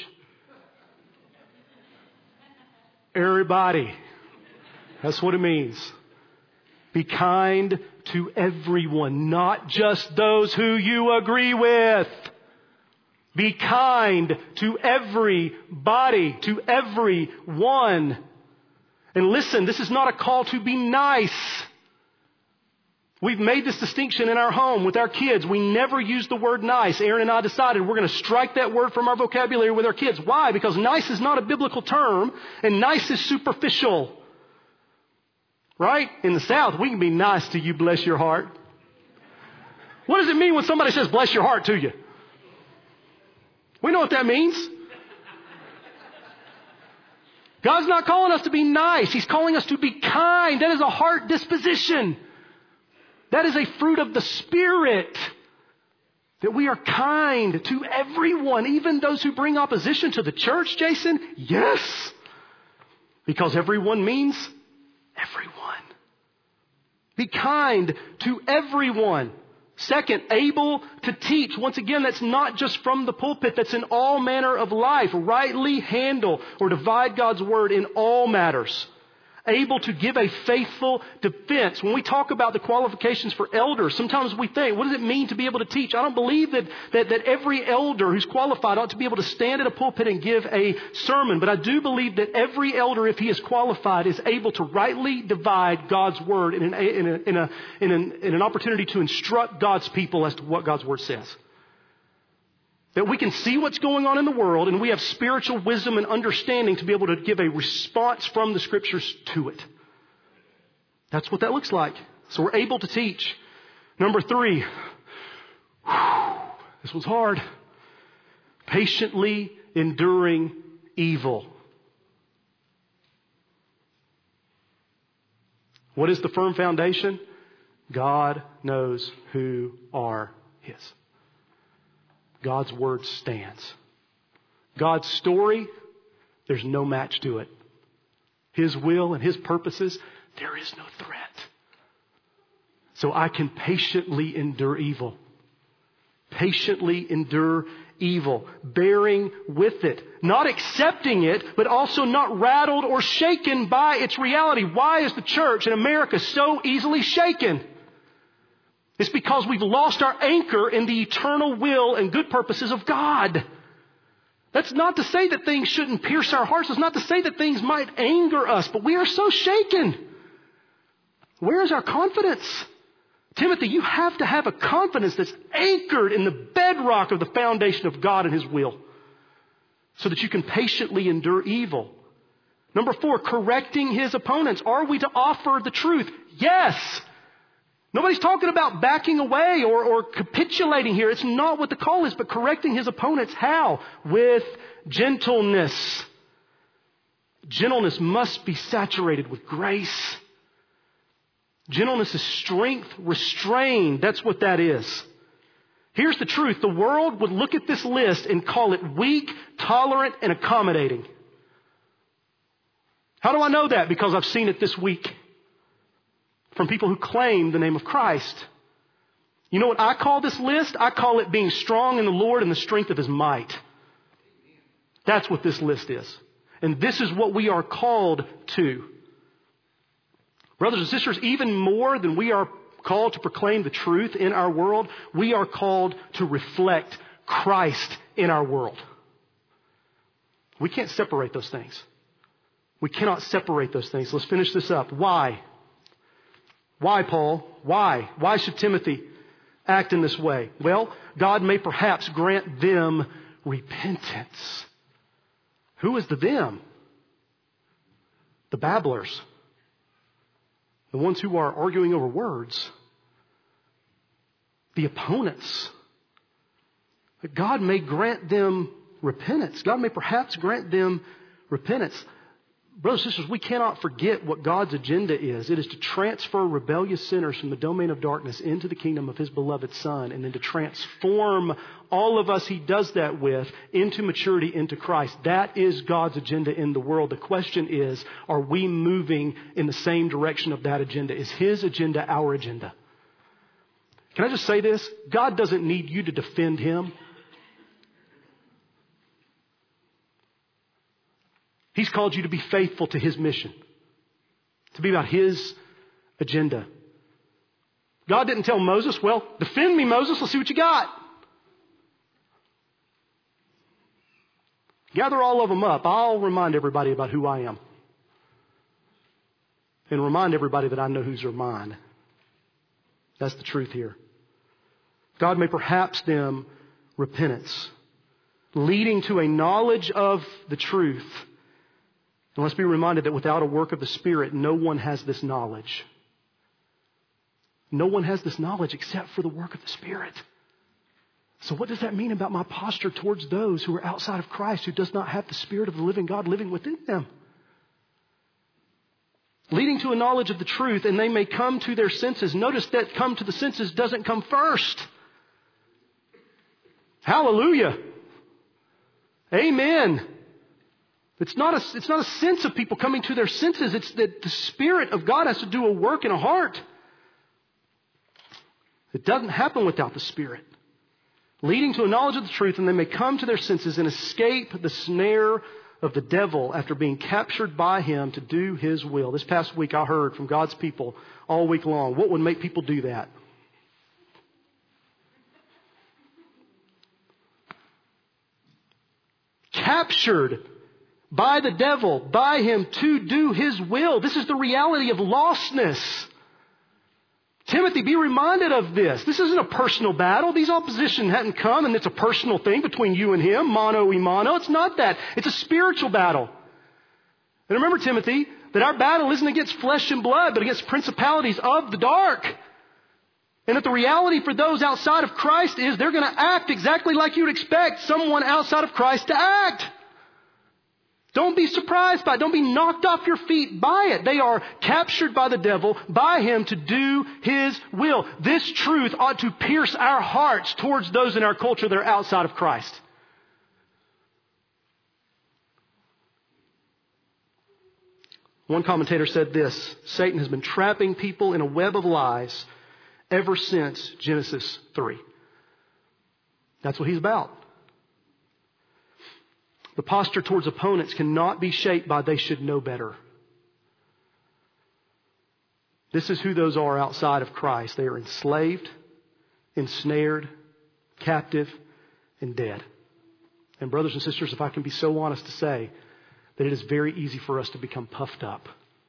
Everybody. That's what it means. Be kind to everyone, not just those who you agree with. Be kind to everybody, to everyone. And listen, this is not a call to be nice. We've made this distinction in our home with our kids. We never use the word nice. Aaron and I decided we're going to strike that word from our vocabulary with our kids. Why? Because nice is not a biblical term, and nice is superficial. Right? In the South, we can be nice to you, bless your heart. What does it mean when somebody says bless your heart to you? We know what that means. God's not calling us to be nice. He's calling us to be kind. That is a heart disposition. That is a fruit of the Spirit. That we are kind to everyone, even those who bring opposition to the church, Jason. Yes. Because everyone means everyone. Be kind to everyone. Second, able to teach. Once again, that's not just from the pulpit. That's in all manner of life. Rightly handle or divide God's word in all matters. Able to give a faithful defense. When we talk about the qualifications for elders, sometimes we think, what does it mean to be able to teach? I don't believe that every elder who's qualified ought to be able to stand at a pulpit and give a sermon. But I do believe that every elder, if he is qualified, is able to rightly divide God's word in an opportunity to instruct God's people as to what God's word says. That we can see what's going on in the world and we have spiritual wisdom and understanding to be able to give a response from the Scriptures to it. That's what that looks like. So we're able to teach. Number 3. This was hard. Patiently enduring evil. What is the firm foundation? God knows who are His. God's word stands. God's story, there's no match to it. His will and His purposes, there is no threat. So I can patiently endure evil. Patiently endure evil. Bearing with it. Not accepting it, but also not rattled or shaken by its reality. Why is the church in America so easily shaken? It's because we've lost our anchor in the eternal will and good purposes of God. That's not to say that things shouldn't pierce our hearts. It's not to say that things might anger us, but we are so shaken. Where is our confidence? Timothy, you have to have a confidence that's anchored in the bedrock of the foundation of God and His will, so that you can patiently endure evil. Number 4, correcting his opponents. Are we to offer the truth? Yes. Nobody's talking about backing away or capitulating here. It's not what the call is, but correcting his opponents. How? With gentleness. Gentleness must be saturated with grace. Gentleness is strength restrained. That's what that is. Here's the truth. The world would look at this list and call it weak, tolerant, and accommodating. How do I know that? Because I've seen it this week. From people who claim the name of Christ. You know what I call this list? I call it being strong in the Lord and the strength of His might. That's what this list is. And this is what we are called to. Brothers and sisters, even more than we are called to proclaim the truth in our world, we are called to reflect Christ in our world. We can't separate those things. We cannot separate those things. Let's finish this up. Why? Why, Paul? Why? Why should Timothy act in this way? Well, God may perhaps grant them repentance. Who is the them? The babblers. The ones who are arguing over words. The opponents. God may grant them repentance. God may perhaps grant them repentance. Brothers and sisters, we cannot forget what God's agenda is. It is to transfer rebellious sinners from the domain of darkness into the kingdom of His beloved Son, and then to transform all of us He does that with into maturity, into Christ. That is God's agenda in the world. The question is, are we moving in the same direction of that agenda? Is His agenda our agenda? Can I just say this? God doesn't need you to defend Him. He's called you to be faithful to His mission, to be about His agenda. God didn't tell Moses, well, defend me, Moses, let's see what you got. Gather all of them up. I'll remind everybody about who I am. And remind everybody that I know whose are mine. That's the truth here. God may perhaps them repentance, leading to a knowledge of the truth. And let's be reminded that without a work of the Spirit, no one has this knowledge. No one has this knowledge except for the work of the Spirit. So what does that mean about my posture towards those who are outside of Christ, who does not have the Spirit of the living God living within them? Leading to a knowledge of the truth, and they may come to their senses. Notice that come to the senses doesn't come first. Hallelujah. Amen. It's not a sense of people coming to their senses. It's that the Spirit of God has to do a work in a heart. It doesn't happen without the Spirit. Leading to a knowledge of the truth, and they may come to their senses and escape the snare of the devil after being captured by him to do his will. This past week I heard from God's people all week long, what would make people do that? Captured by the devil, by him to do his will. This is the reality of lostness. Timothy, be reminded of this. This isn't a personal battle. These opposition hadn't come and it's a personal thing between you and him, mano y mano. It's not that. It's a spiritual battle. And remember, Timothy, that our battle isn't against flesh and blood, but against principalities of the dark. And that the reality for those outside of Christ is they're going to act exactly like you'd expect someone outside of Christ to act. Don't be surprised by it. Don't be knocked off your feet by it. They are captured by the devil, by him to do his will. This truth ought to pierce our hearts towards those in our culture that are outside of Christ. One commentator said this: Satan has been trapping people in a web of lies ever since Genesis 3. That's what he's about. The posture towards opponents cannot be shaped by they should know better. This is who those are outside of Christ. They are enslaved, ensnared, captive, and dead. And brothers and sisters, if I can be so honest to say that it is very easy for us to become puffed up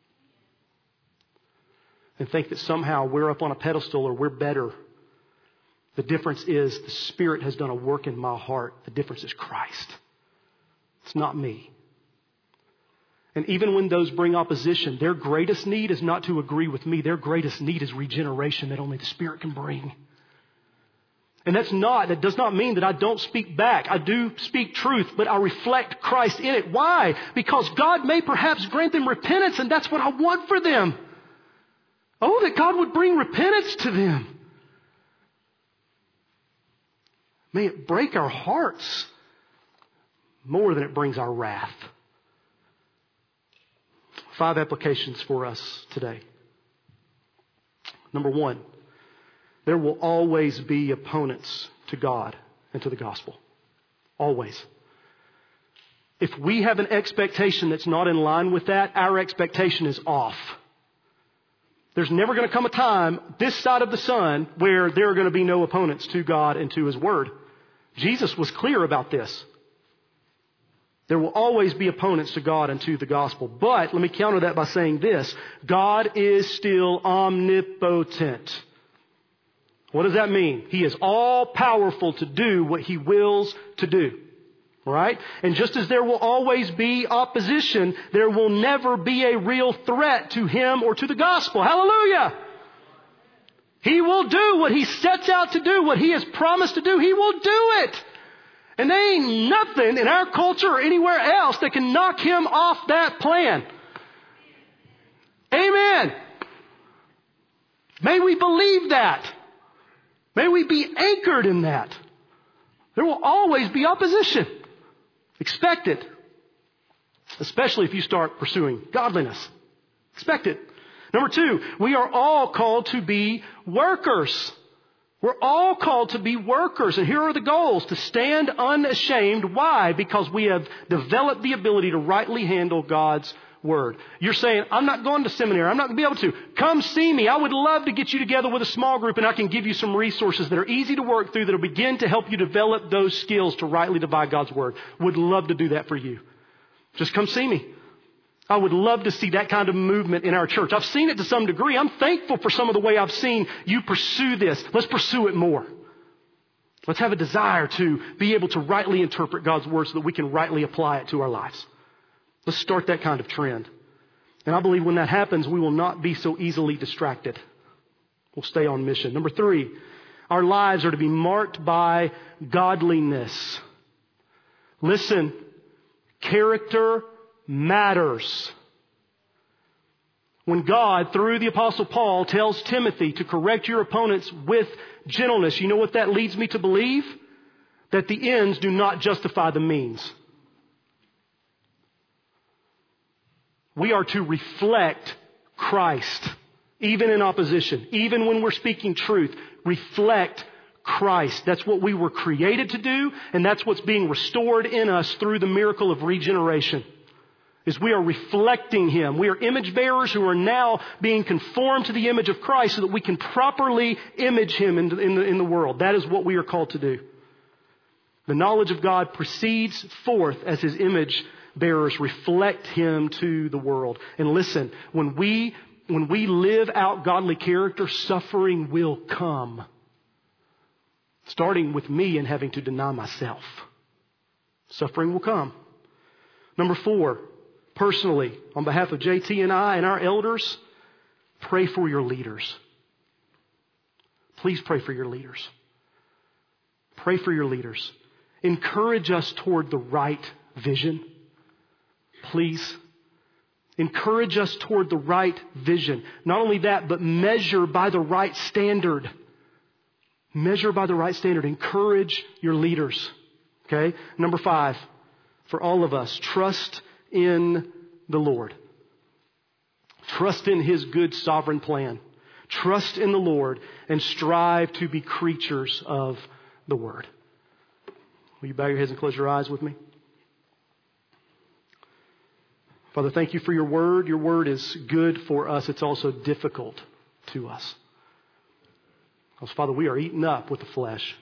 and think that somehow we're up on a pedestal or we're better. The difference is the Spirit has done a work in my heart. The difference is Christ. It's not me. And even when those bring opposition, their greatest need is not to agree with me. Their greatest need is regeneration that only the Spirit can bring. And that does not mean that I don't speak back. I do speak truth, but I reflect Christ in it. Why? Because God may perhaps grant them repentance, and that's what I want for them. Oh, that God would bring repentance to them. May it break our hearts more than it brings our wrath. 5 applications for us today. Number 1, there will always be opponents to God and to the gospel. Always. If we have an expectation that's not in line with that, our expectation is off. There's never going to come a time this side of the sun where there are going to be no opponents to God and to His Word. Jesus was clear about this. There will always be opponents to God and to the gospel. But let me counter that by saying this: God is still omnipotent. What does that mean? He is all powerful to do what He wills to do. Right? And just as there will always be opposition, there will never be a real threat to Him or to the gospel. Hallelujah! He will do what He sets out to do, what He has promised to do. He will do it. And there ain't nothing in our culture or anywhere else that can knock Him off that plan. Amen. May we believe that. May we be anchored in that. There will always be opposition. Expect it. Especially if you start pursuing godliness. Expect it. Number 2, we are all called to be workers. We're all called to be workers. And here are the goals. To stand unashamed. Why? Because we have developed the ability to rightly handle God's Word. You're saying, I'm not going to seminary. I'm not going to be able to. Come see me. I would love to get you together with a small group and I can give you some resources that are easy to work through that will begin to help you develop those skills to rightly divide God's Word. Would love to do that for you. Just come see me. I would love to see that kind of movement in our church. I've seen it to some degree. I'm thankful for some of the way I've seen you pursue this. Let's pursue it more. Let's have a desire to be able to rightly interpret God's Word so that we can rightly apply it to our lives. Let's start that kind of trend. And I believe when that happens, we will not be so easily distracted. We'll stay on mission. Number 3, our lives are to be marked by godliness. Listen, character matters. When God, through the Apostle Paul, tells Timothy to correct your opponents with gentleness, you know what that leads me to believe? That the ends do not justify the means. We are to reflect Christ, even in opposition, even when we're speaking truth. Reflect Christ. That's what we were created to do, and that's what's being restored in us through the miracle of regeneration. Is we are reflecting Him. We are image bearers who are now being conformed to the image of Christ so that we can properly image Him in the world. That is what we are called to do. The knowledge of God proceeds forth as His image bearers reflect Him to the world. And listen, when we live out godly character, suffering will come. Starting with me and having to deny myself. Suffering will come. Number 4, personally, on behalf of JT and I and our elders, pray for your leaders. Please pray for your leaders. Pray for your leaders. Encourage us toward the right vision. Please. Encourage us toward the right vision. Not only that, but measure by the right standard. Measure by the right standard. Encourage your leaders. Okay? Number 5, for all of us, trust in the Lord. Trust in His good sovereign plan. Trust in the Lord and strive to be creatures of the Word. Will you bow your heads and close your eyes with me? Father, thank you for your Word. Your Word is good for us. It's also difficult to us. Because, Father, we are eaten up with the flesh.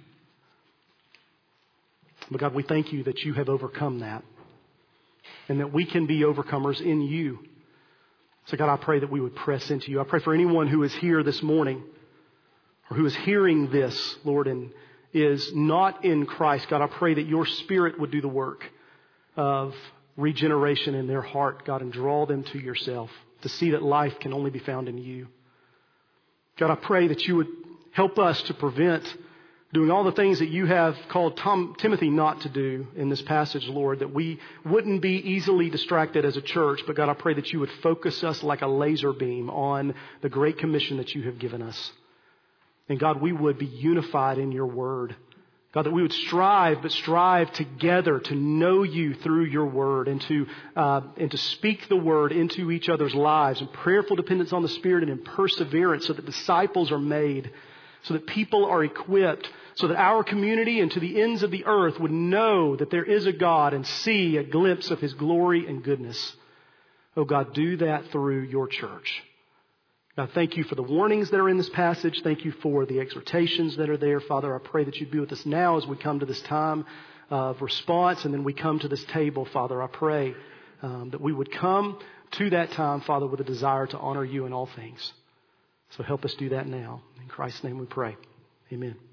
But God, we thank you that you have overcome that. And that we can be overcomers in you. So God, I pray that we would press into you. I pray for anyone who is here this morning or who is hearing this, Lord, and is not in Christ. God, I pray that your Spirit would do the work of regeneration in their heart, God, and draw them to yourself to see that life can only be found in you. God, I pray that you would help us to prevent doing all the things that you have called Timothy not to do in this passage, Lord, that we wouldn't be easily distracted as a church. But God, I pray that you would focus us like a laser beam on the great commission that you have given us. And God, we would be unified in your word. God, that we would strive together to know you through your word and to speak the word into each other's lives in prayerful dependence on the Spirit and in perseverance so that disciples are made, so that people are equipped, so that our community and to the ends of the earth would know that there is a God and see a glimpse of His glory and goodness. Oh God, do that through your church. God, thank you for the warnings that are in this passage. Thank you for the exhortations that are there. Father, I pray that you be with us now as we come to this time of response and then we come to this table. Father, I pray that we would come to that time, Father, with a desire to honor you in all things. So help us do that now. In Christ's name we pray. Amen.